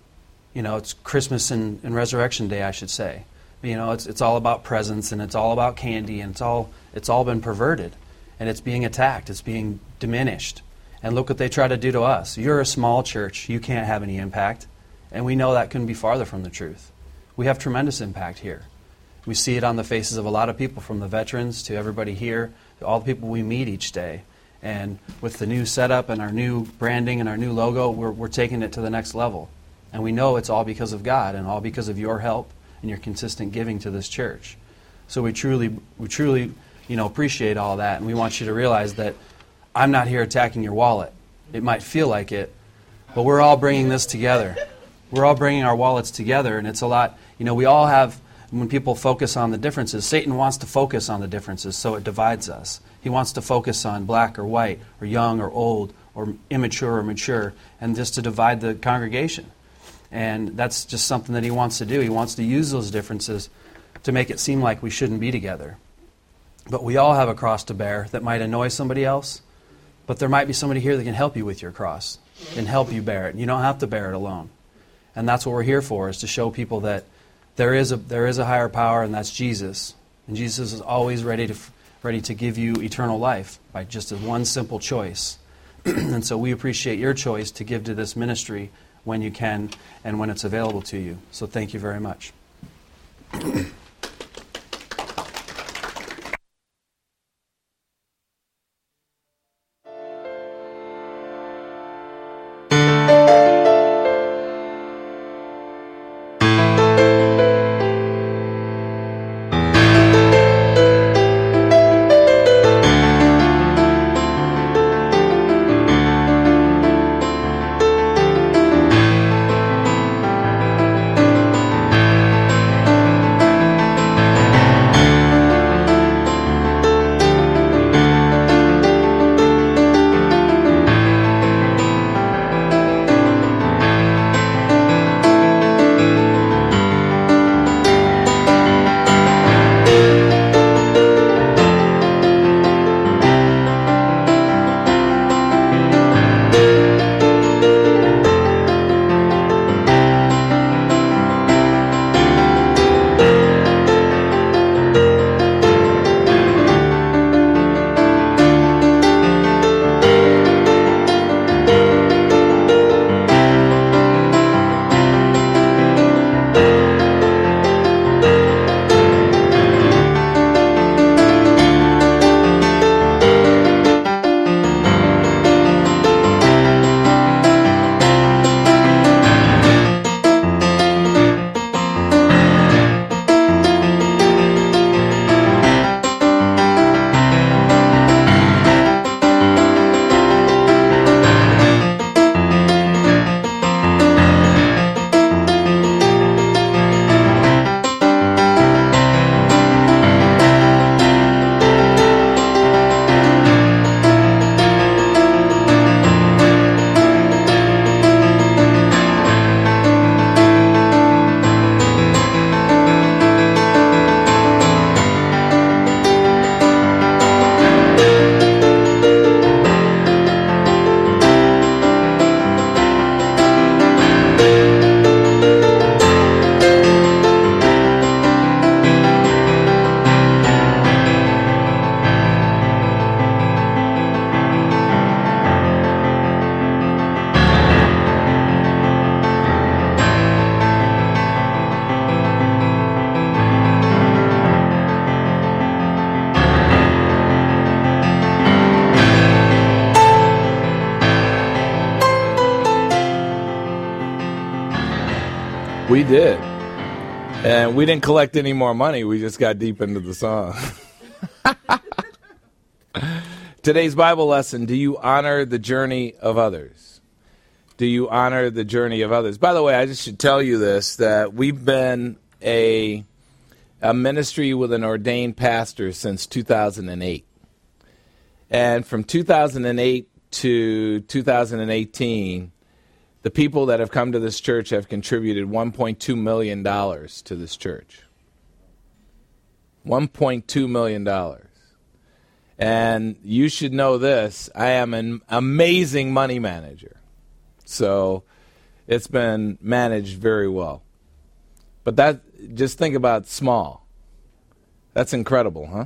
You know, it's Christmas and, and Resurrection Day, I should say. You know, it's it's all about presents, and it's all about candy, and it's all it's all been perverted, and it's being attacked, it's being diminished. And look what they try to do to us. You're a small church, you can't have any impact, and we know that couldn't be farther from the truth. We have tremendous impact here. We see it on the faces of a lot of people, from the veterans to everybody here, to all the people we meet each day. And with the new setup and our new branding and our new logo, we're we're taking it to the next level. And we know it's all because of God and all because of your help and your consistent giving to this church. So we truly, we truly, you know, appreciate all that, and we want you to realize that I'm not here attacking your wallet. It might feel like it, but we're all bringing this together. We're all bringing our wallets together, and it's a lot. You know, we all have. When people focus on the differences, Satan wants to focus on the differences, so it divides us. He wants to focus on black or white, or young or old, or immature or mature, and just to divide the congregation. And that's just something that he wants to do. He wants to use those differences to make it seem like we shouldn't be together. But we all have a cross to bear that might annoy somebody else, but there might be somebody here that can help you with your cross and help you bear it. You don't have to bear it alone. And that's what we're here for, is to show people that there is a there is a higher power, and that's Jesus. And Jesus is always ready to ready to give you eternal life by just a one simple choice. And so we appreciate your choice to give to this ministry when you can and when it's available to you. So thank you very much. did. And we didn't collect any more money. We just got deep into the song. Today's Bible lesson, do you honor the journey of others? Do you honor the journey of others? By the way, I just should tell you this, that we've been a, a ministry with an ordained pastor since two thousand eight. And from two thousand eight to two thousand eighteen, the people that have come to this church have contributed one point two million dollars to this church. one point two million dollars. And you should know this, I am an amazing money manager. So it's been managed very well. But that, just think about small. That's incredible, huh?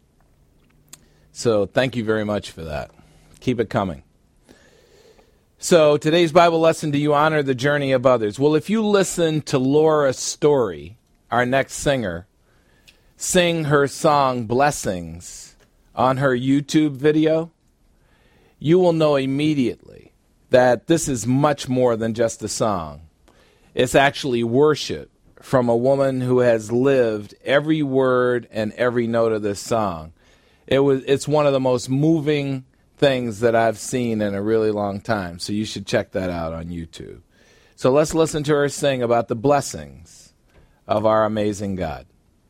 So thank you very much for that. Keep it coming. So today's Bible lesson, do you honor the journey of others? Well, if you listen to Laura Story, our next singer, sing her song Blessings on her YouTube video, you will know immediately that this is much more than just a song. It's actually worship from a woman who has lived every word and every note of this song. It was, it's one of the most moving things that I've seen in a really long time, so you should check that out on YouTube. So let's listen to her sing about the blessings of our amazing God.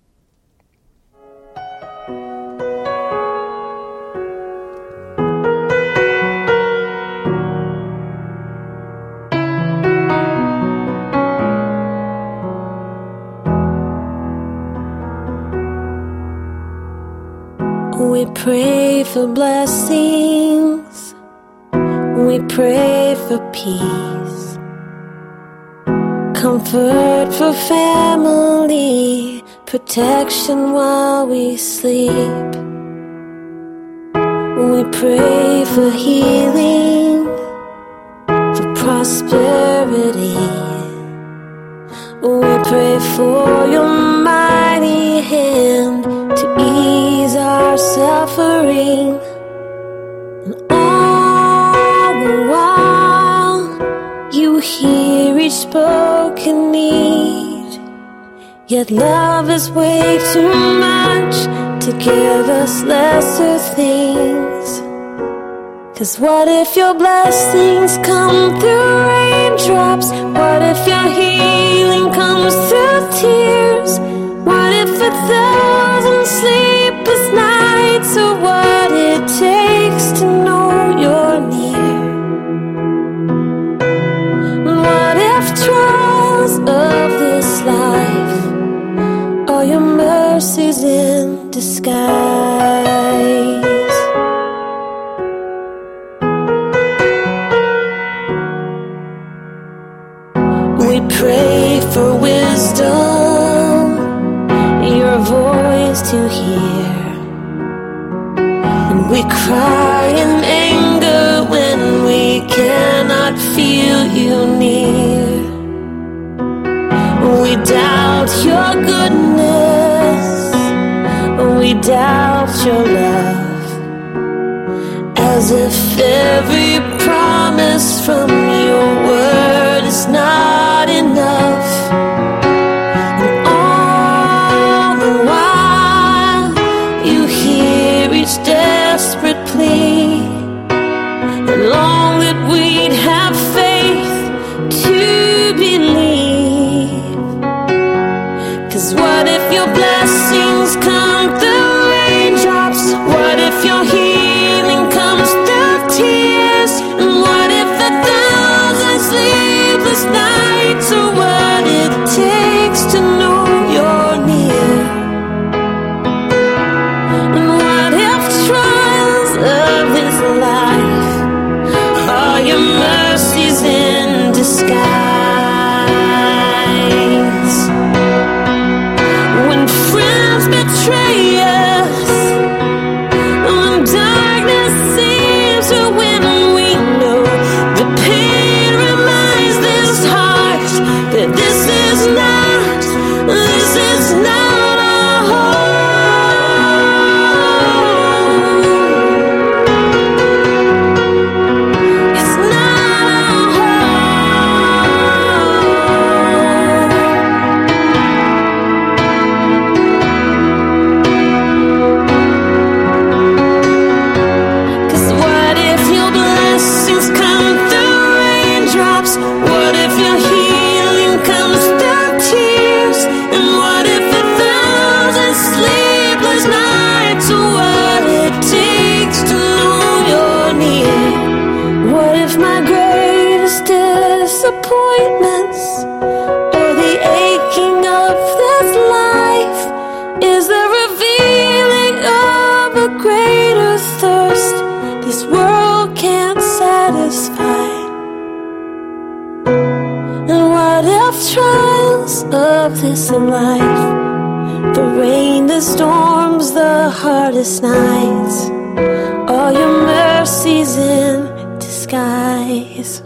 We pray for blessings, we pray for peace, comfort for family, protection while we sleep. We pray for healing, for prosperity. We pray for your mighty hand to ease our suffering, and all the while you hear each spoken need. Yet love is way too much to give us lesser things. 'Cause what if your blessings come through raindrops? What if your healing comes through tears? What if a thousand sleepless nights are what it takes to know you're near? What if trials of this life are your mercies in disguise? We pray for wisdom, your voice to hear, and we cry in anger when we cannot feel you near. We doubt your goodness, we doubt your love, as if every promise from your word is not enough. Desperate plea, and long that we'd have faith to believe. 'Cause what if your blessings come through raindrops? What if your healing comes through tears? And what if a thousand sleepless nights are what it takes to know you're near? Life, all your mercies in disguise. When friends betray of this in life. The rain, the storms, the hardest nights. All your mercies in disguise.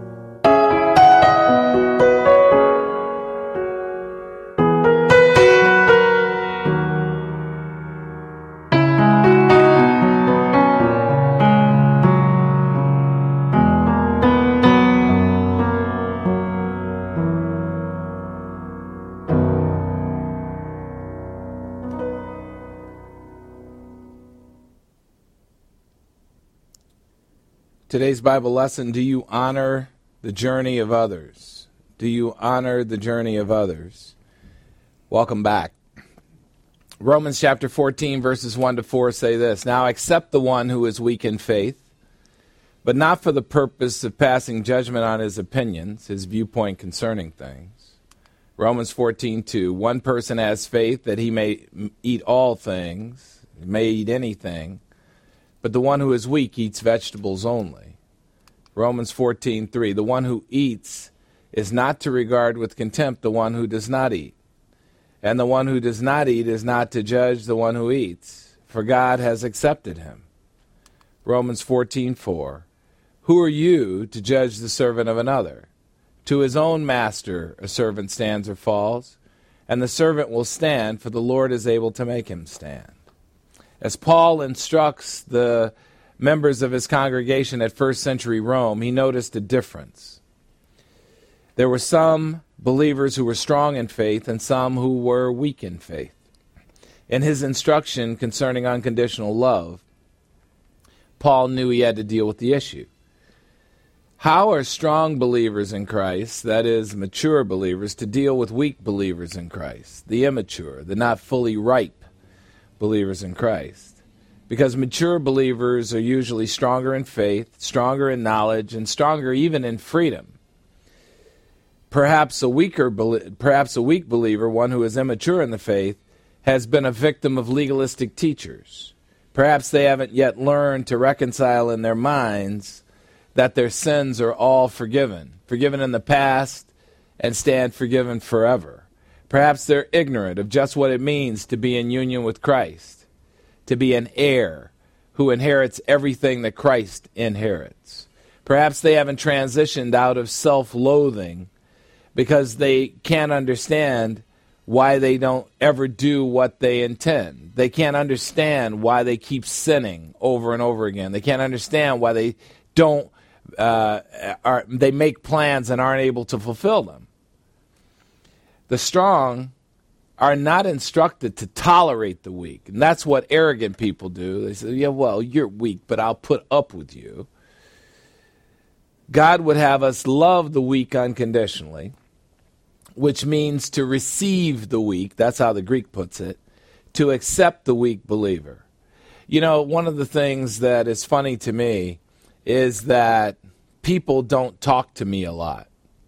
Today's Bible lesson, do you honor the journey of others? Do you honor the journey of others? Welcome back. Romans chapter fourteen, verses one to four say this, "Now accept the one who is weak in faith, but not for the purpose of passing judgment on his opinions," his viewpoint concerning things. Romans fourteen two, "One person has faith that he may eat all things, may eat anything, but the one who is weak eats vegetables only." Romans fourteen three, "The one who eats is not to regard with contempt the one who does not eat. And the one who does not eat is not to judge the one who eats, for God has accepted him." Romans fourteen four, "Who are you to judge the servant of another? To his own master a servant stands or falls, and the servant will stand, for the Lord is able to make him stand." As Paul instructs the members of his congregation at first century Rome, he noticed a difference. There were some believers who were strong in faith and some who were weak in faith. In his instruction concerning unconditional love, Paul knew he had to deal with the issue. How are strong believers in Christ, that is, mature believers, to deal with weak believers in Christ, the immature, the not fully ripe believers in Christ? Because mature believers are usually stronger in faith, stronger in knowledge, and stronger even in freedom. Perhaps a weaker, perhaps a weak believer, one who is immature in the faith, has been a victim of legalistic teachers. Perhaps they haven't yet learned to reconcile in their minds that their sins are all forgiven, forgiven in the past, and stand forgiven forever. Perhaps they're ignorant of just what it means to be in union with Christ, to be an heir who inherits everything that Christ inherits. Perhaps they haven't transitioned out of self-loathing because they can't understand why they don't ever do what they intend. They can't understand why they keep sinning over and over again. They can't understand why they don't, uh, are, they make plans and aren't able to fulfill them. The strong are not instructed to tolerate the weak. And that's what arrogant people do. They say, yeah, well, you're weak, but I'll put up with you. God would have us love the weak unconditionally, which means to receive the weak. That's how the Greek puts it. To accept the weak believer. You know, one of the things that is funny to me is that people don't talk to me a lot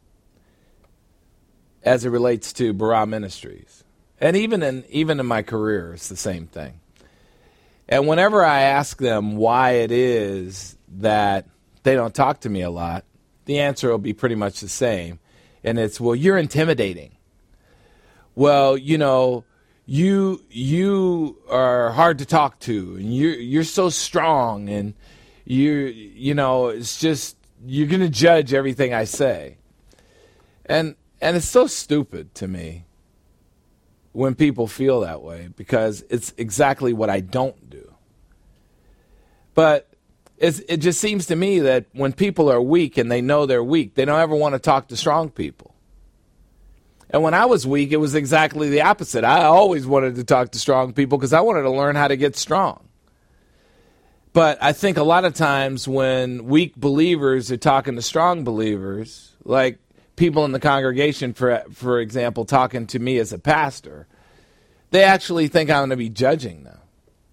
as it relates to Barah Ministries. And even in even in my career, it's the same thing. And whenever I ask them why it is that they don't talk to me a lot, the answer will be pretty much the same. And it's, well, you're intimidating. Well, you know, you you are hard to talk to, and you're you're so strong, and you you know, it's just you're going to judge everything I say. And and it's so stupid to me when people feel that way, because it's exactly what I don't do. But it's, it just seems to me that when people are weak and they know they're weak, they don't ever want to talk to strong people. And when I was weak, it was exactly the opposite. I always wanted to talk to strong people because I wanted to learn how to get strong. But I think a lot of times when weak believers are talking to strong believers, like people in the congregation, for for example, talking to me as a pastor, they actually think I'm going to be judging them.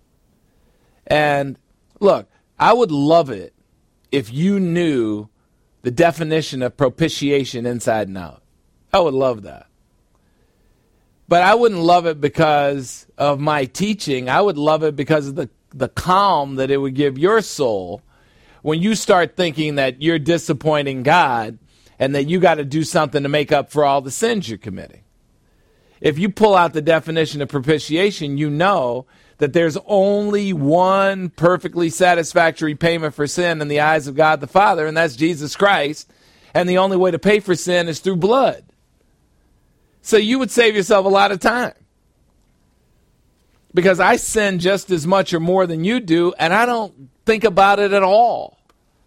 And look, I would love it if you knew the definition of propitiation inside and out. I would love that. But I wouldn't love it because of my teaching. I would love it because of the, the calm that it would give your soul when you start thinking that you're disappointing God and that you got to do something to make up for all the sins you're committing. If you pull out the definition of propitiation, you know that there's only one perfectly satisfactory payment for sin in the eyes of God the Father, and that's Jesus Christ. And the only way to pay for sin is through blood. So you would save yourself a lot of time. Because I sin just as much or more than you do, and I don't think about it at all.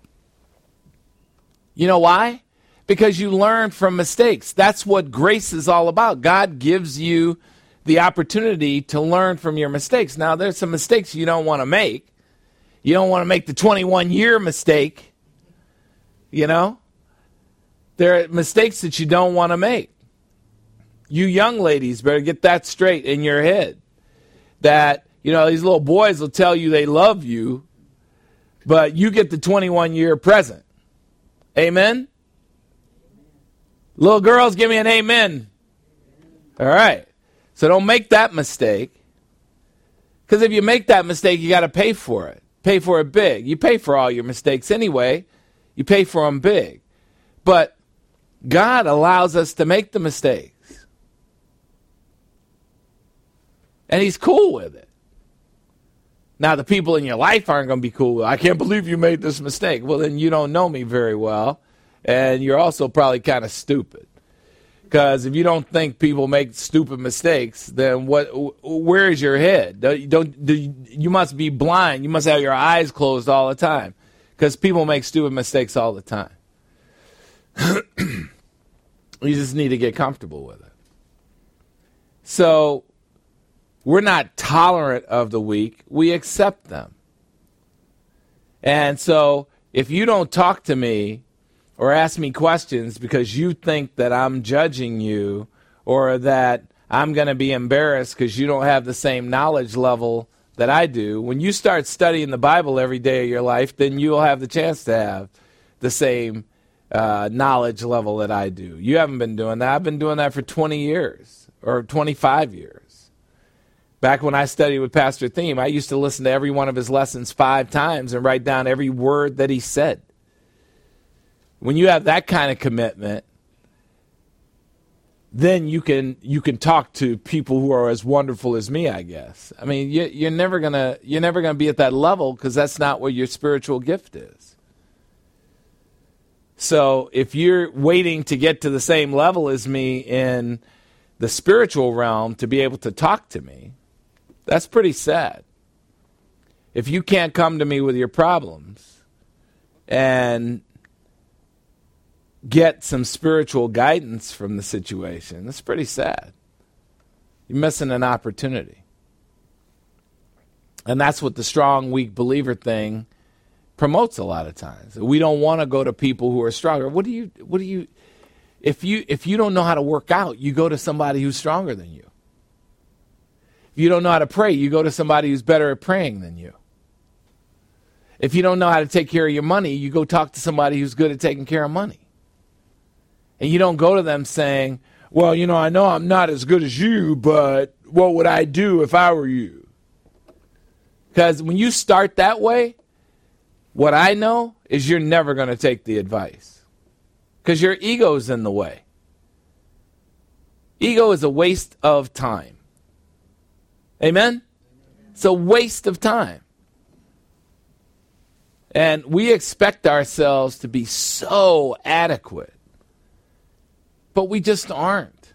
You know why? Because you learn from mistakes. That's what grace is all about. God gives you the opportunity to learn from your mistakes. Now, there's some mistakes you don't want to make. You don't want to make the twenty-one-year mistake. You know? There are mistakes that you don't want to make. You young ladies better get that straight in your head. That, you know, these little boys will tell you they love you, but you get the twenty-one-year present. Amen? Little girls, give me an amen. All right. So don't make that mistake. Because if you make that mistake, you got to pay for it. Pay for it big. You pay for all your mistakes anyway. You pay for them big. But God allows us to make the mistakes. And he's cool with it. Now, the people in your life aren't going to be cool with it. I can't believe you made this mistake. Well, then you don't know me very well. And you're also probably kind of stupid. Because if you don't think people make stupid mistakes, then what? Where is your head? Don't, don't do you, you must be blind. You must have your eyes closed all the time. Because people make stupid mistakes all the time. You just need to get comfortable with it. So, we're not tolerant of the weak. We accept them. And so, if you don't talk to me or ask me questions because you think that I'm judging you or that I'm going to be embarrassed because you don't have the same knowledge level that I do, when you start studying the Bible every day of your life, then you'll have the chance to have the same uh, knowledge level that I do. You haven't been doing that. I've been doing that for twenty years or twenty-five years. Back when I studied with Pastor Thiem, I used to listen to every one of his lessons five times and write down every word that he said. When you have that kind of commitment, then you can you can talk to people who are as wonderful as me, I guess. I mean, you, you're never gonna you're never gonna be at that level because that's not what your spiritual gift is. So if you're waiting to get to the same level as me in the spiritual realm to be able to talk to me, that's pretty sad. If you can't come to me with your problems and get some spiritual guidance from the situation, that's pretty sad. You're missing an opportunity. And that's what the strong, weak believer thing promotes a lot of times. We don't want to go to people who are stronger. What do you, what do you, if you, if you don't know how to work out, you go to somebody who's stronger than you. If you don't know how to pray, you go to somebody who's better at praying than you. If you don't know how to take care of your money, you go talk to somebody who's good at taking care of money. And you don't go to them saying, well, you know, I know I'm not as good as you, but what would I do if I were you? Because when you start that way, what I know is you're never going to take the advice. Because your ego's in the way. Ego is a waste of time. Amen? It's a waste of time. And we expect ourselves to be so adequate. But we just aren't.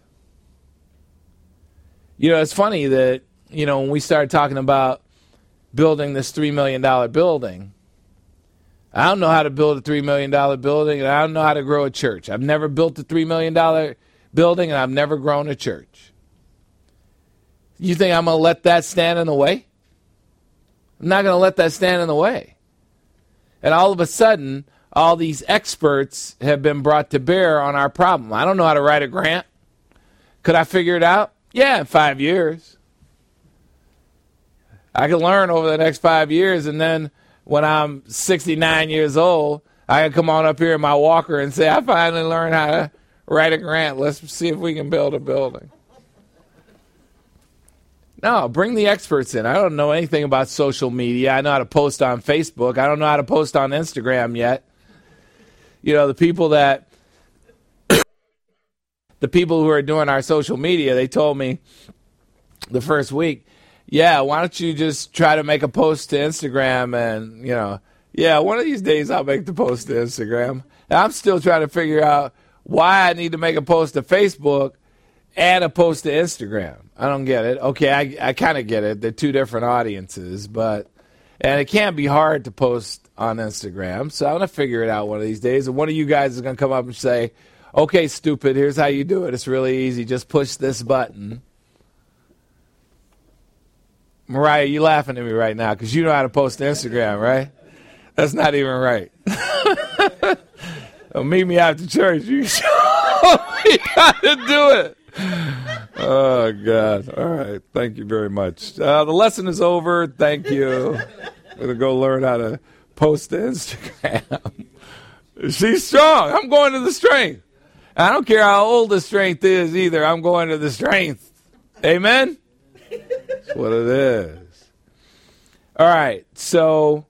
You know, it's funny that, you know, when we started talking about building this three million dollars building, I don't know how to build a three million dollars building, and I don't know how to grow a church. I've never built a three million dollars building, and I've never grown a church. You think I'm going to let that stand in the way? I'm not going to let that stand in the way. And all of a sudden, all these experts have been brought to bear on our problem. I don't know how to write a grant. Could I figure it out? Yeah, in five years. I can learn over the next five years, and then when I'm sixty-nine years old, I can come on up here in my walker and say, I finally learned how to write a grant. Let's see if we can build a building. No, bring the experts in. I don't know anything about social media. I know how to post on Facebook. I don't know how to post on Instagram yet. You know, the people that the people who are doing our social media, they told me the first week, yeah, why don't you just try to make a post to Instagram and, you know, yeah, one of these days I'll make the post to Instagram. And I'm still trying to figure out why I need to make a post to Facebook and a post to Instagram. I don't get it. Okay, I, I kind of get it. They're two different audiences, but, and it can't be hard to post on Instagram, so I'm going to figure it out one of these days. And one of you guys is going to come up and say, okay, stupid, here's how you do it. It's really easy. Just push this button. Mariah, you laughing at me right now because you know how to post to Instagram, right? That's not even right. Well, meet me after church. You show me how to do it. Oh, God. All right. Thank you very much. Uh, the lesson is over. Thank you. I'm going to go learn how to post to Instagram. She's strong. I'm going to the strength. I don't care how old the strength is either. I'm going to the strength. Amen? That's what it is. All right. So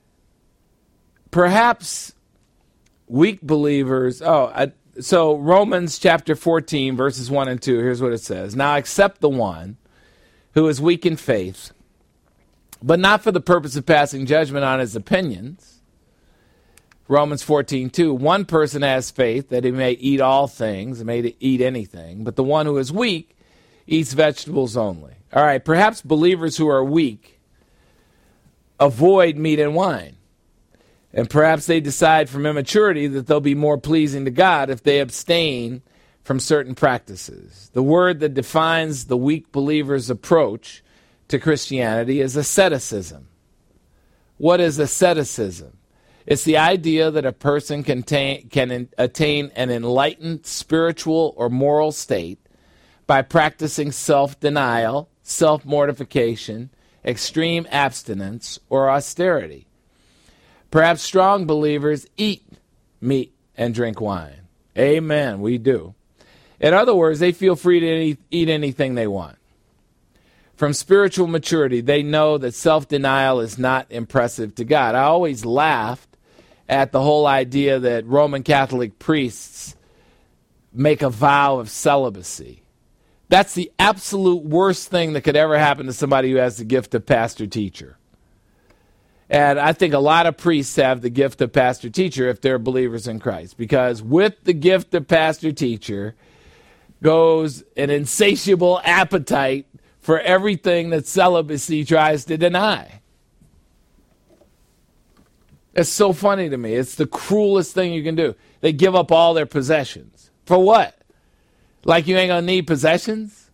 perhaps weak believers. Oh, I, so Romans chapter fourteen, verses one and two. Here's what it says. Now accept the one who is weak in faith, but not for the purpose of passing judgment on his opinions. Romans fourteen two. One person has faith that he may eat all things, may eat anything, but the one who is weak eats vegetables only. All right, perhaps believers who are weak avoid meat and wine. And perhaps they decide from immaturity that they'll be more pleasing to God if they abstain from certain practices. The word that defines the weak believer's approach to Christianity is asceticism. What is asceticism? It's the idea that a person can, ta- can attain an enlightened spiritual or moral state by practicing self-denial, self-mortification, extreme abstinence, or austerity. Perhaps strong believers eat meat and drink wine. Amen, we do. In other words, they feel free to any, eat anything they want. From spiritual maturity, they know that self-denial is not impressive to God. I always laughed at the whole idea that Roman Catholic priests make a vow of celibacy. That's the absolute worst thing that could ever happen to somebody who has the gift of pastor-teacher. And I think a lot of priests have the gift of pastor-teacher if they're believers in Christ. Because with the gift of pastor-teacher goes an insatiable appetite for everything that celibacy tries to deny. It's so funny to me. It's the cruelest thing you can do. They give up all their possessions. For what? Like you ain't going to need possessions?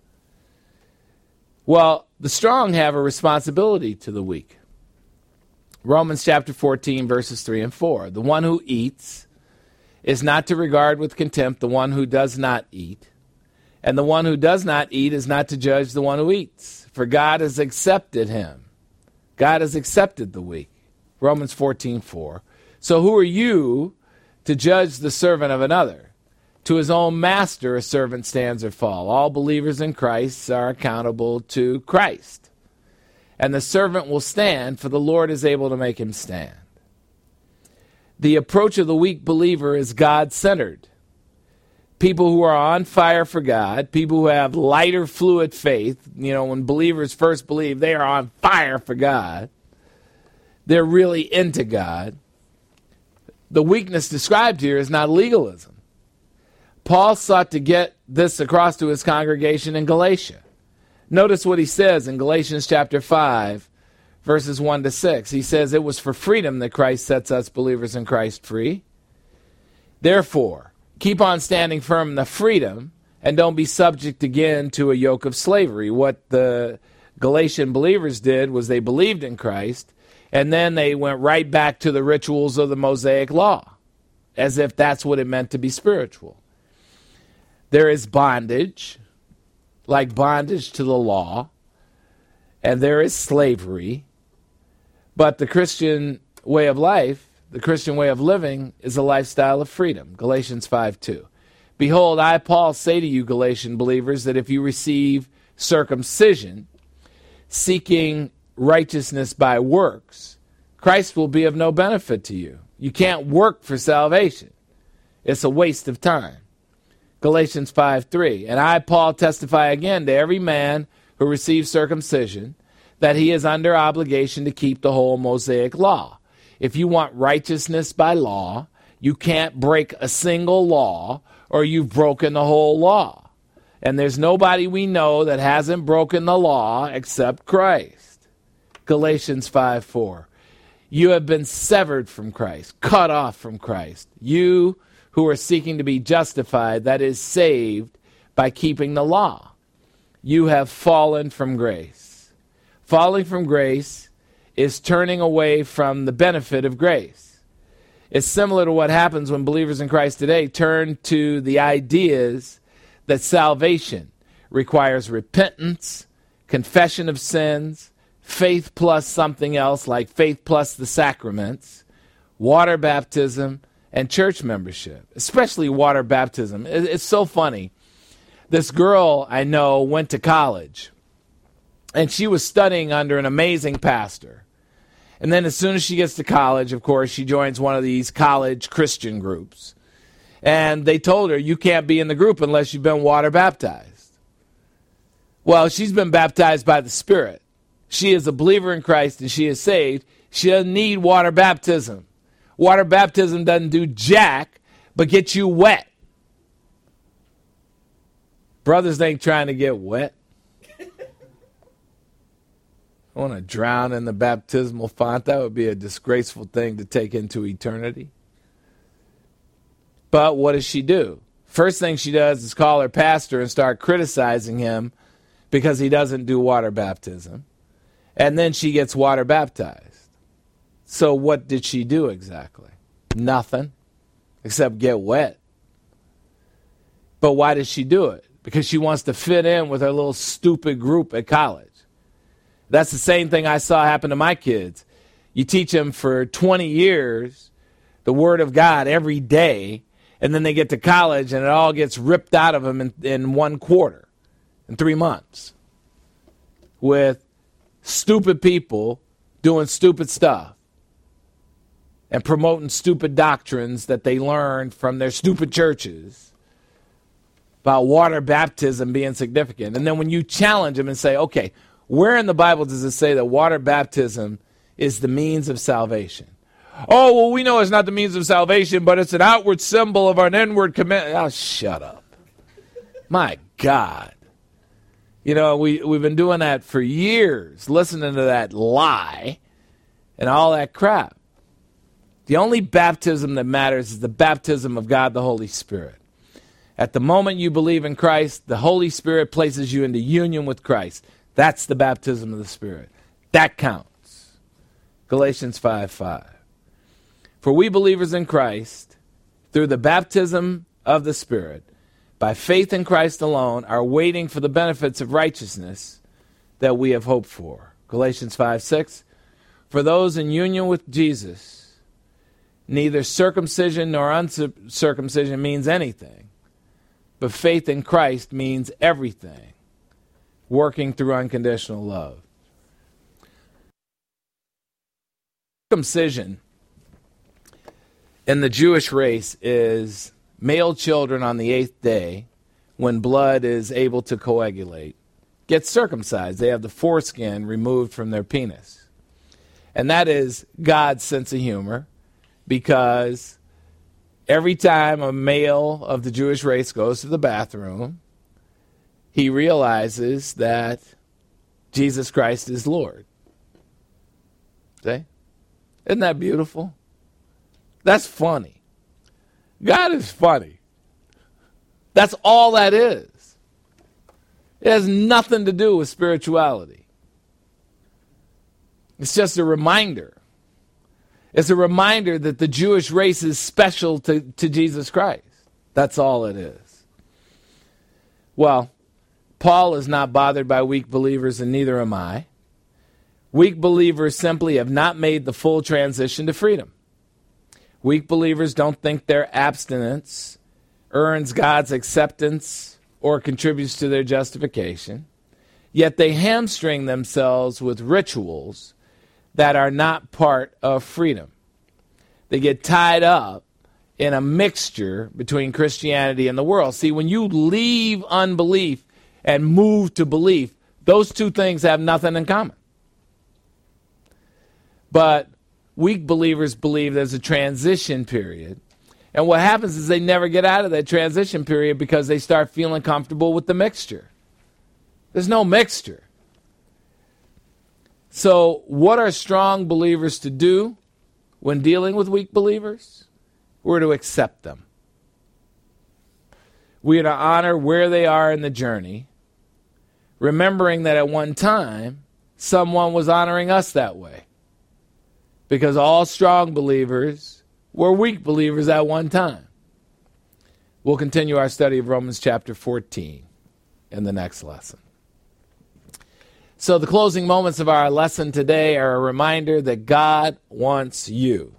Well, the strong have a responsibility to the weak. Romans chapter fourteen, verses three and four. The one who eats is not to regard with contempt the one who does not eat. And the one who does not eat is not to judge the one who eats. For God has accepted him. God has accepted the weak. Romans fourteen, four. So who are you to judge the servant of another? To his own master a servant stands or falls. All believers in Christ are accountable to Christ. And the servant will stand, for the Lord is able to make him stand. The approach of the weak believer is God-centered. People who are on fire for God, people who have lighter fluid faith, you know, when believers first believe, they are on fire for God. They're really into God. The weakness described here is not legalism. Paul sought to get this across to his congregation in Galatia. Notice what he says in Galatians chapter five, verses one to six. He says, it was for freedom that Christ sets us believers in Christ free. Therefore, keep on standing firm in the freedom and don't be subject again to a yoke of slavery. What the Galatian believers did was they believed in Christ, and then they went right back to the rituals of the Mosaic law, as if that's what it meant to be spiritual. There is bondage, like bondage to the law, and there is slavery, but the Christian way of life, the Christian way of living, is a lifestyle of freedom. Galatians five two. Behold, I, Paul, say to you, Galatian believers, that if you receive circumcision, seeking righteousness by works, Christ will be of no benefit to you. You can't work for salvation. It's a waste of time. Galatians five three. And I, Paul, testify again to every man who receives circumcision that he is under obligation to keep the whole Mosaic law. If you want righteousness by law, you can't break a single law or you've broken the whole law. And there's nobody we know that hasn't broken the law except Christ. Galatians five four. You have been severed from Christ, cut off from Christ. You who are seeking to be justified, that is, saved by keeping the law. You have fallen from grace. Falling from grace is turning away from the benefit of grace. It's similar to what happens when believers in Christ today turn to the ideas that salvation requires repentance, confession of sins, faith plus something else like faith plus the sacraments, water baptism, and church membership, especially water baptism. It's so funny. This girl I know went to college, and she was studying under an amazing pastor. And then as soon as she gets to college, of course, she joins one of these college Christian groups. And they told her, you can't be in the group unless you've been water baptized. Well, she's been baptized by the Spirit. She is a believer in Christ, and she is saved. She doesn't need water baptism. Water baptism doesn't do jack, but get you wet. Brothers ain't trying to get wet. I want to drown in the baptismal font. That would be a disgraceful thing to take into eternity. But what does she do? First thing she does is call her pastor and start criticizing him because he doesn't do water baptism. And then she gets water baptized. So what did she do exactly? Nothing, except get wet. But why does she do it? Because she wants to fit in with her little stupid group at college. That's the same thing I saw happen to my kids. You teach them for twenty years the Word of God every day, and then they get to college and it all gets ripped out of them in, in one quarter, in three months, with stupid people doing stupid stuff and promoting stupid doctrines that they learned from their stupid churches about water baptism being significant. And then when you challenge them and say, okay, where in the Bible does it say that water baptism is the means of salvation? Oh, well, we know it's not the means of salvation, but it's an outward symbol of an inward commitment. Oh, shut up. My God. You know, we, we've been doing that for years, listening to that lie and all that crap. The only baptism that matters is the baptism of God, the Holy Spirit. At the moment you believe in Christ, the Holy Spirit places you into union with Christ. That's the baptism of the Spirit. That counts. Galatians five five. For we believers in Christ, through the baptism of the Spirit, by faith in Christ alone, are waiting for the benefits of righteousness that we have hoped for. Galatians five six. For those in union with Jesus, neither circumcision nor uncircumcision means anything, but faith in Christ means everything, working through unconditional love. Circumcision in the Jewish race is male children on the eighth day, when blood is able to coagulate, get circumcised. They have the foreskin removed from their penis. And that is God's sense of humor, because every time a male of the Jewish race goes to the bathroom, he realizes that Jesus Christ is Lord. See? Isn't that beautiful? That's funny. God is funny. That's all that is. It has nothing to do with spirituality. It's just a reminder. It's a reminder that the Jewish race is special to, to Jesus Christ. That's all it is. Well, Paul is not bothered by weak believers, and neither am I. Weak believers simply have not made the full transition to freedom. Weak believers don't think their abstinence earns God's acceptance or contributes to their justification, yet they hamstring themselves with rituals that are not part of freedom. They get tied up in a mixture between Christianity and the world. See, when you leave unbelief and move to belief, those two things have nothing in common. But weak believers believe there's a transition period. And what happens is they never get out of that transition period because they start feeling comfortable with the mixture. There's no mixture. So what are strong believers to do when dealing with weak believers? We're to accept them. We are to honor where they are in the journey, remembering that at one time, someone was honoring us that way. Because all strong believers were weak believers at one time. We'll continue our study of Romans chapter fourteen in the next lesson. So the closing moments of our lesson today are a reminder that God wants you.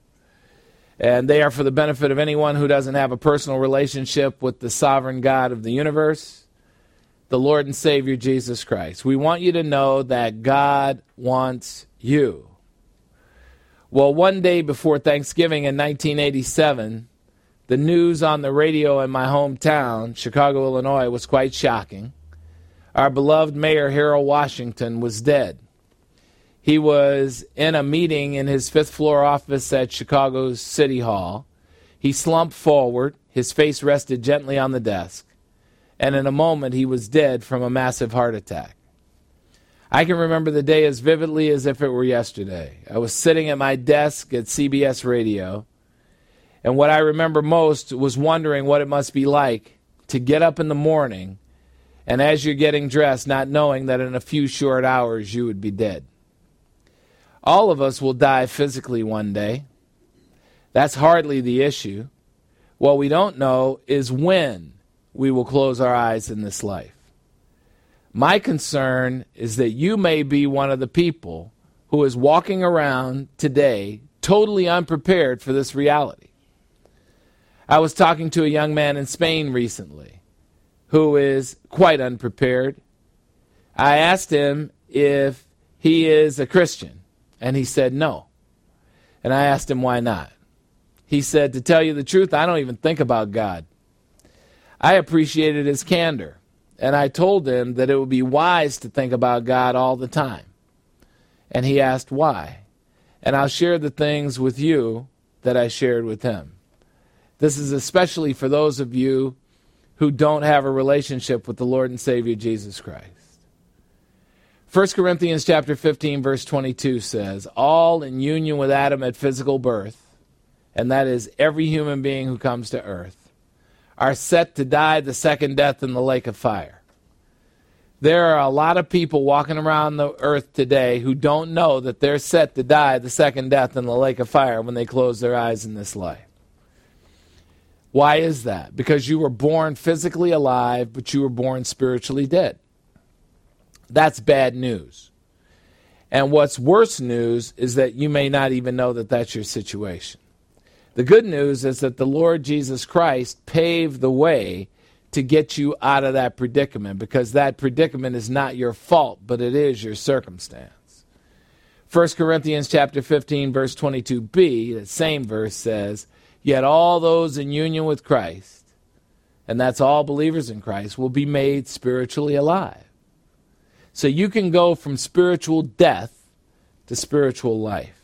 And they are for the benefit of anyone who doesn't have a personal relationship with the sovereign God of the universe, the Lord and Savior Jesus Christ. We want you to know that God wants you. Well, one day before Thanksgiving in nineteen eighty-seven, the news on the radio in my hometown, Chicago, Illinois, was quite shocking. Our beloved Mayor Harold Washington was dead. He was in a meeting in his fifth floor office at Chicago's City Hall. He slumped forward, his face rested gently on the desk, and in a moment he was dead from a massive heart attack. I can remember the day as vividly as if it were yesterday. I was sitting at my desk at C B S Radio, and what I remember most was wondering what it must be like to get up in the morning and as you're getting dressed, not knowing that in a few short hours you would be dead. All of us will die physically one day. That's hardly the issue. What we don't know is when we will close our eyes in this life. My concern is that you may be one of the people who is walking around today totally unprepared for this reality. I was talking to a young man in Spain recently who is quite unprepared. I asked him if he is a Christian, and he said no. And I asked him why not. He said, to tell you the truth, I don't even think about God. I appreciated his candor, and I told him that it would be wise to think about God all the time. And he asked why. And I'll share the things with you that I shared with him. This is especially for those of you who don't have a relationship with the Lord and Savior Jesus Christ. First Corinthians chapter fifteen, verse twenty-two says, all in union with Adam at physical birth, and that is every human being who comes to earth, are set to die the second death in the lake of fire. There are a lot of people walking around the earth today who don't know that they're set to die the second death in the lake of fire when they close their eyes in this life. Why is that? Because you were born physically alive, but you were born spiritually dead. That's bad news. And what's worse news is that you may not even know that that's your situation. The good news is that the Lord Jesus Christ paved the way to get you out of that predicament, because that predicament is not your fault, but it is your circumstance. First Corinthians chapter fifteen, verse twenty-two b, the same verse says, yet all those in union with Christ, and that's all believers in Christ, will be made spiritually alive. So you can go from spiritual death to spiritual life.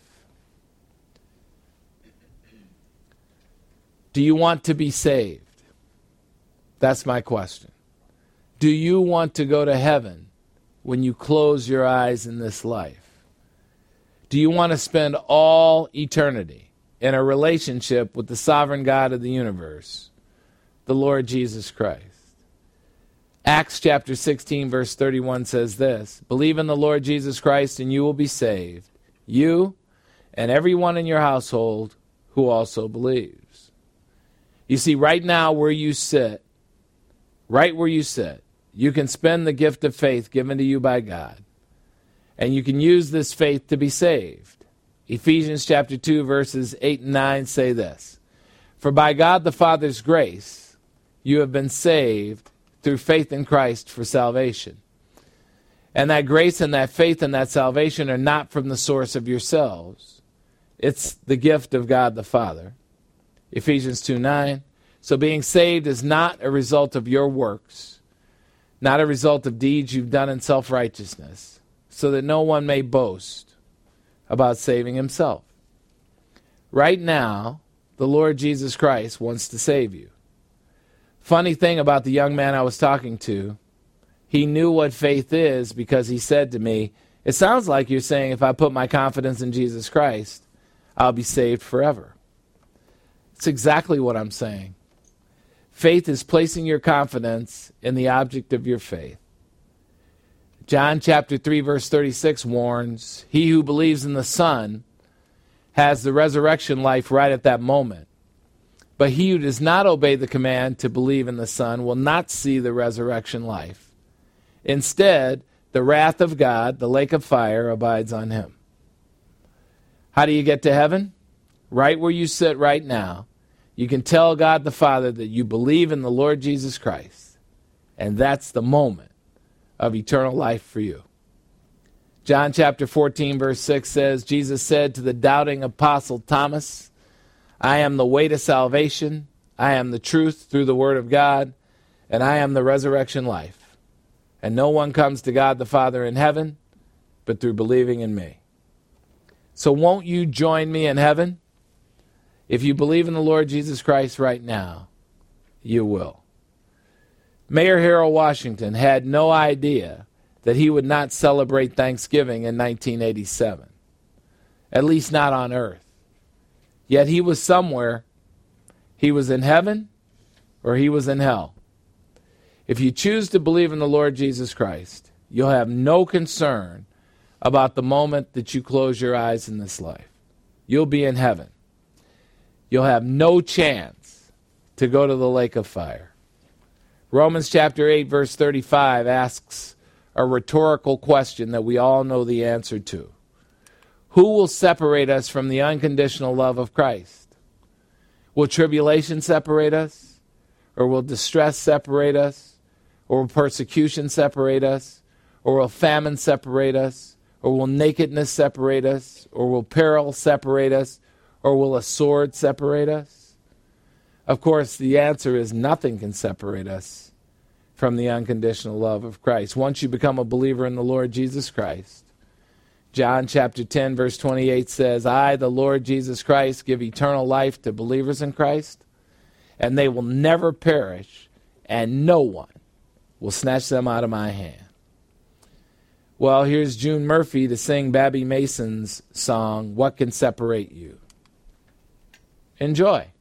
Do you want to be saved? That's my question. Do you want to go to heaven when you close your eyes in this life? Do you want to spend all eternity in a relationship with the sovereign God of the universe, the Lord Jesus Christ? Acts chapter sixteen, verse thirty-one says this, believe in the Lord Jesus Christ and you will be saved, you and everyone in your household who also believes. You see, right now where you sit, right where you sit, you can spend the gift of faith given to you by God, and you can use this faith to be saved. Ephesians chapter two, verses eight and nine say this, for by God the Father's grace, you have been saved through faith in Christ for salvation. And that grace and that faith and that salvation are not from the source of yourselves. It's the gift of God the Father. Ephesians two nine. So being saved is not a result of your works, not a result of deeds you've done in self-righteousness, so that no one may boast about saving himself. Right now, the Lord Jesus Christ wants to save you. Funny thing about the young man I was talking to, he knew what faith is because he said to me, it sounds like you're saying if I put my confidence in Jesus Christ, I'll be saved forever. It's exactly what I'm saying. Faith is placing your confidence in the object of your faith. John chapter three verse thirty-six warns, he who believes in the Son has the resurrection life right at that moment. But he who does not obey the command to believe in the Son will not see the resurrection life. Instead, the wrath of God, the lake of fire, abides on him. How do you get to heaven? Right where you sit right now, you can tell God the Father that you believe in the Lord Jesus Christ. And that's the moment of eternal life for you. John chapter fourteen verse six says, Jesus said to the doubting apostle Thomas, I am the way to salvation, I am the truth through the word of God, and I am the resurrection life. And no one comes to God the Father in heaven, but through believing in me. So won't you join me in heaven? If you believe in the Lord Jesus Christ right now, you will. Mayor Harold Washington had no idea that he would not celebrate Thanksgiving in nineteen eighty-seven, at least not on earth. Yet he was somewhere. He was in heaven or he was in hell. If you choose to believe in the Lord Jesus Christ, you'll have no concern about the moment that you close your eyes in this life. You'll be in heaven. You'll have no chance to go to the lake of fire. Romans chapter eight verse thirty-five asks a rhetorical question that we all know the answer to. Who will separate us from the unconditional love of Christ? Will tribulation separate us? Or will distress separate us? Or will persecution separate us? Or will famine separate us? Or will nakedness separate us? Or will peril separate us? Or will a sword separate us? Of course, the answer is nothing can separate us from the unconditional love of Christ. Once you become a believer in the Lord Jesus Christ, John chapter ten verse twenty-eight says, I, the Lord Jesus Christ, give eternal life to believers in Christ, and they will never perish, and no one will snatch them out of my hand. Well, here's June Murphy to sing Babby Mason's song, What Can Separate You? Enjoy.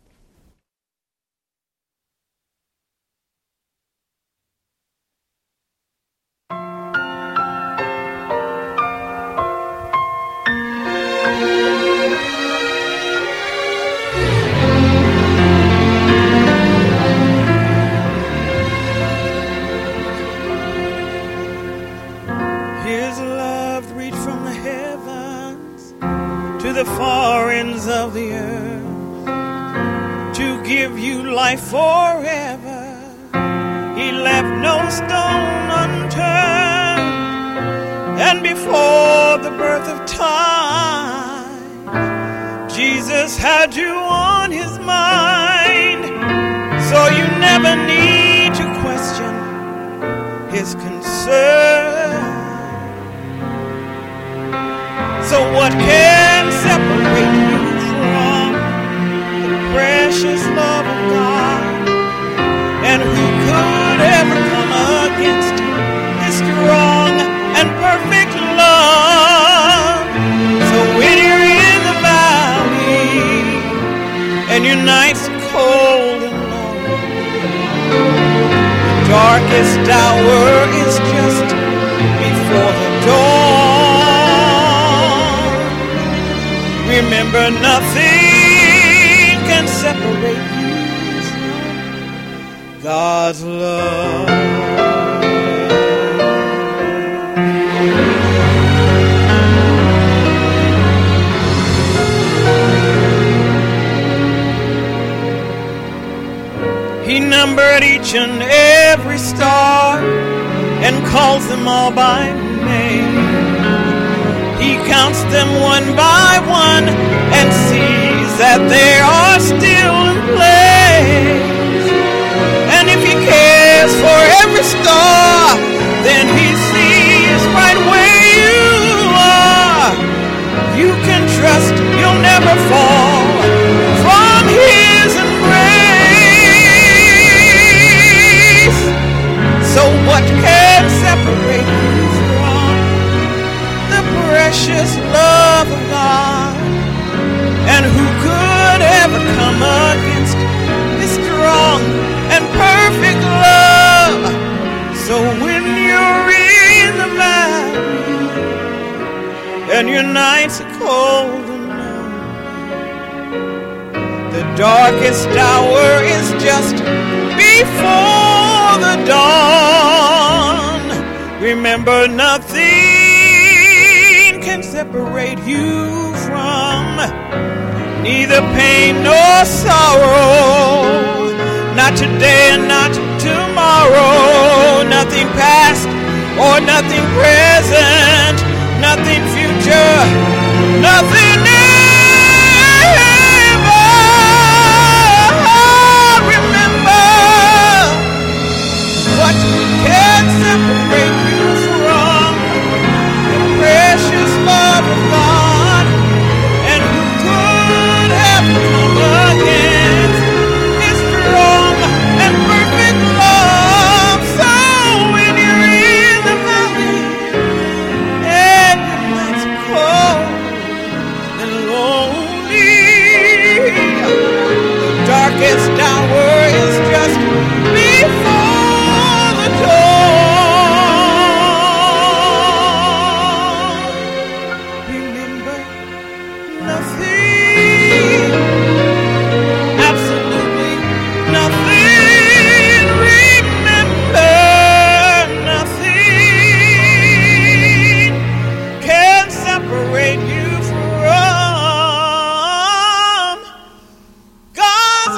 The far ends of the earth to give you life forever. He left no stone unturned, and before the birth of time, Jesus had you on his mind, so you never need to question his concern. So what can separate you from the precious love of God? And who could ever come against his strong and perfect love? So when you're in the valley and your nights are cold and lonely, the darkest hour is just before the dawn. Remember, nothing can separate you from God's love. He numbered each and every star and calls them all by name. He counts them one by one and sees that they are still in place. And if he cares for every star, then he sees right where you are. You can trust you'll never fall from his embrace. So what can separate you from the precious love of God? And who could ever come against his strong and perfect love? So when you're in the valley and your nights are cold and lonely, the darkest hour is just before the dawn. Remember, nothing can separate you from neither pain nor sorrow. Not today and not tomorrow. Nothing past or nothing present. Nothing future. Nothing ever. Remember, what can separate you from the precious love of God? And who could have come against his strong and perfect love? So when you're in the valley and your nights are cold and lonely, the darkest hour is just before the dawn. Remember, nothing, absolutely nothing. Remember, nothing can separate you from God's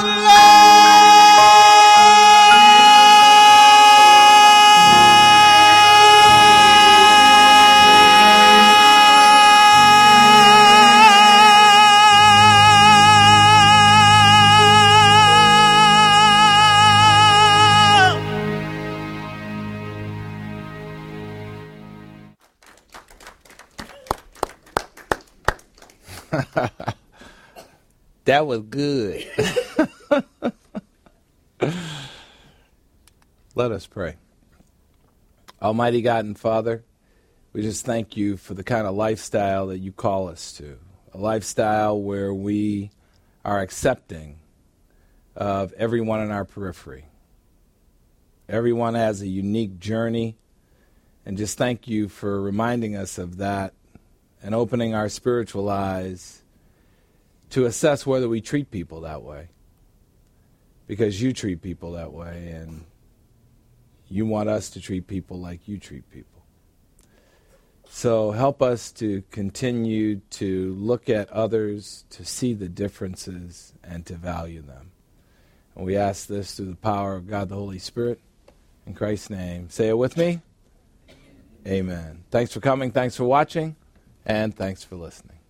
That was good. Let us pray. Almighty God and Father, we just thank you for the kind of lifestyle that you call us to. A lifestyle where we are accepting of everyone in our periphery. Everyone has a unique journey. And just thank you for reminding us of that and opening our spiritual eyes to assess whether we treat people that way. Because you treat people that way, and you want us to treat people like you treat people. So help us to continue to look at others, to see the differences, and to value them. And we ask this through the power of God the Holy Spirit. In Christ's name. Say it with me. Amen. Thanks for coming, thanks for watching, and thanks for listening.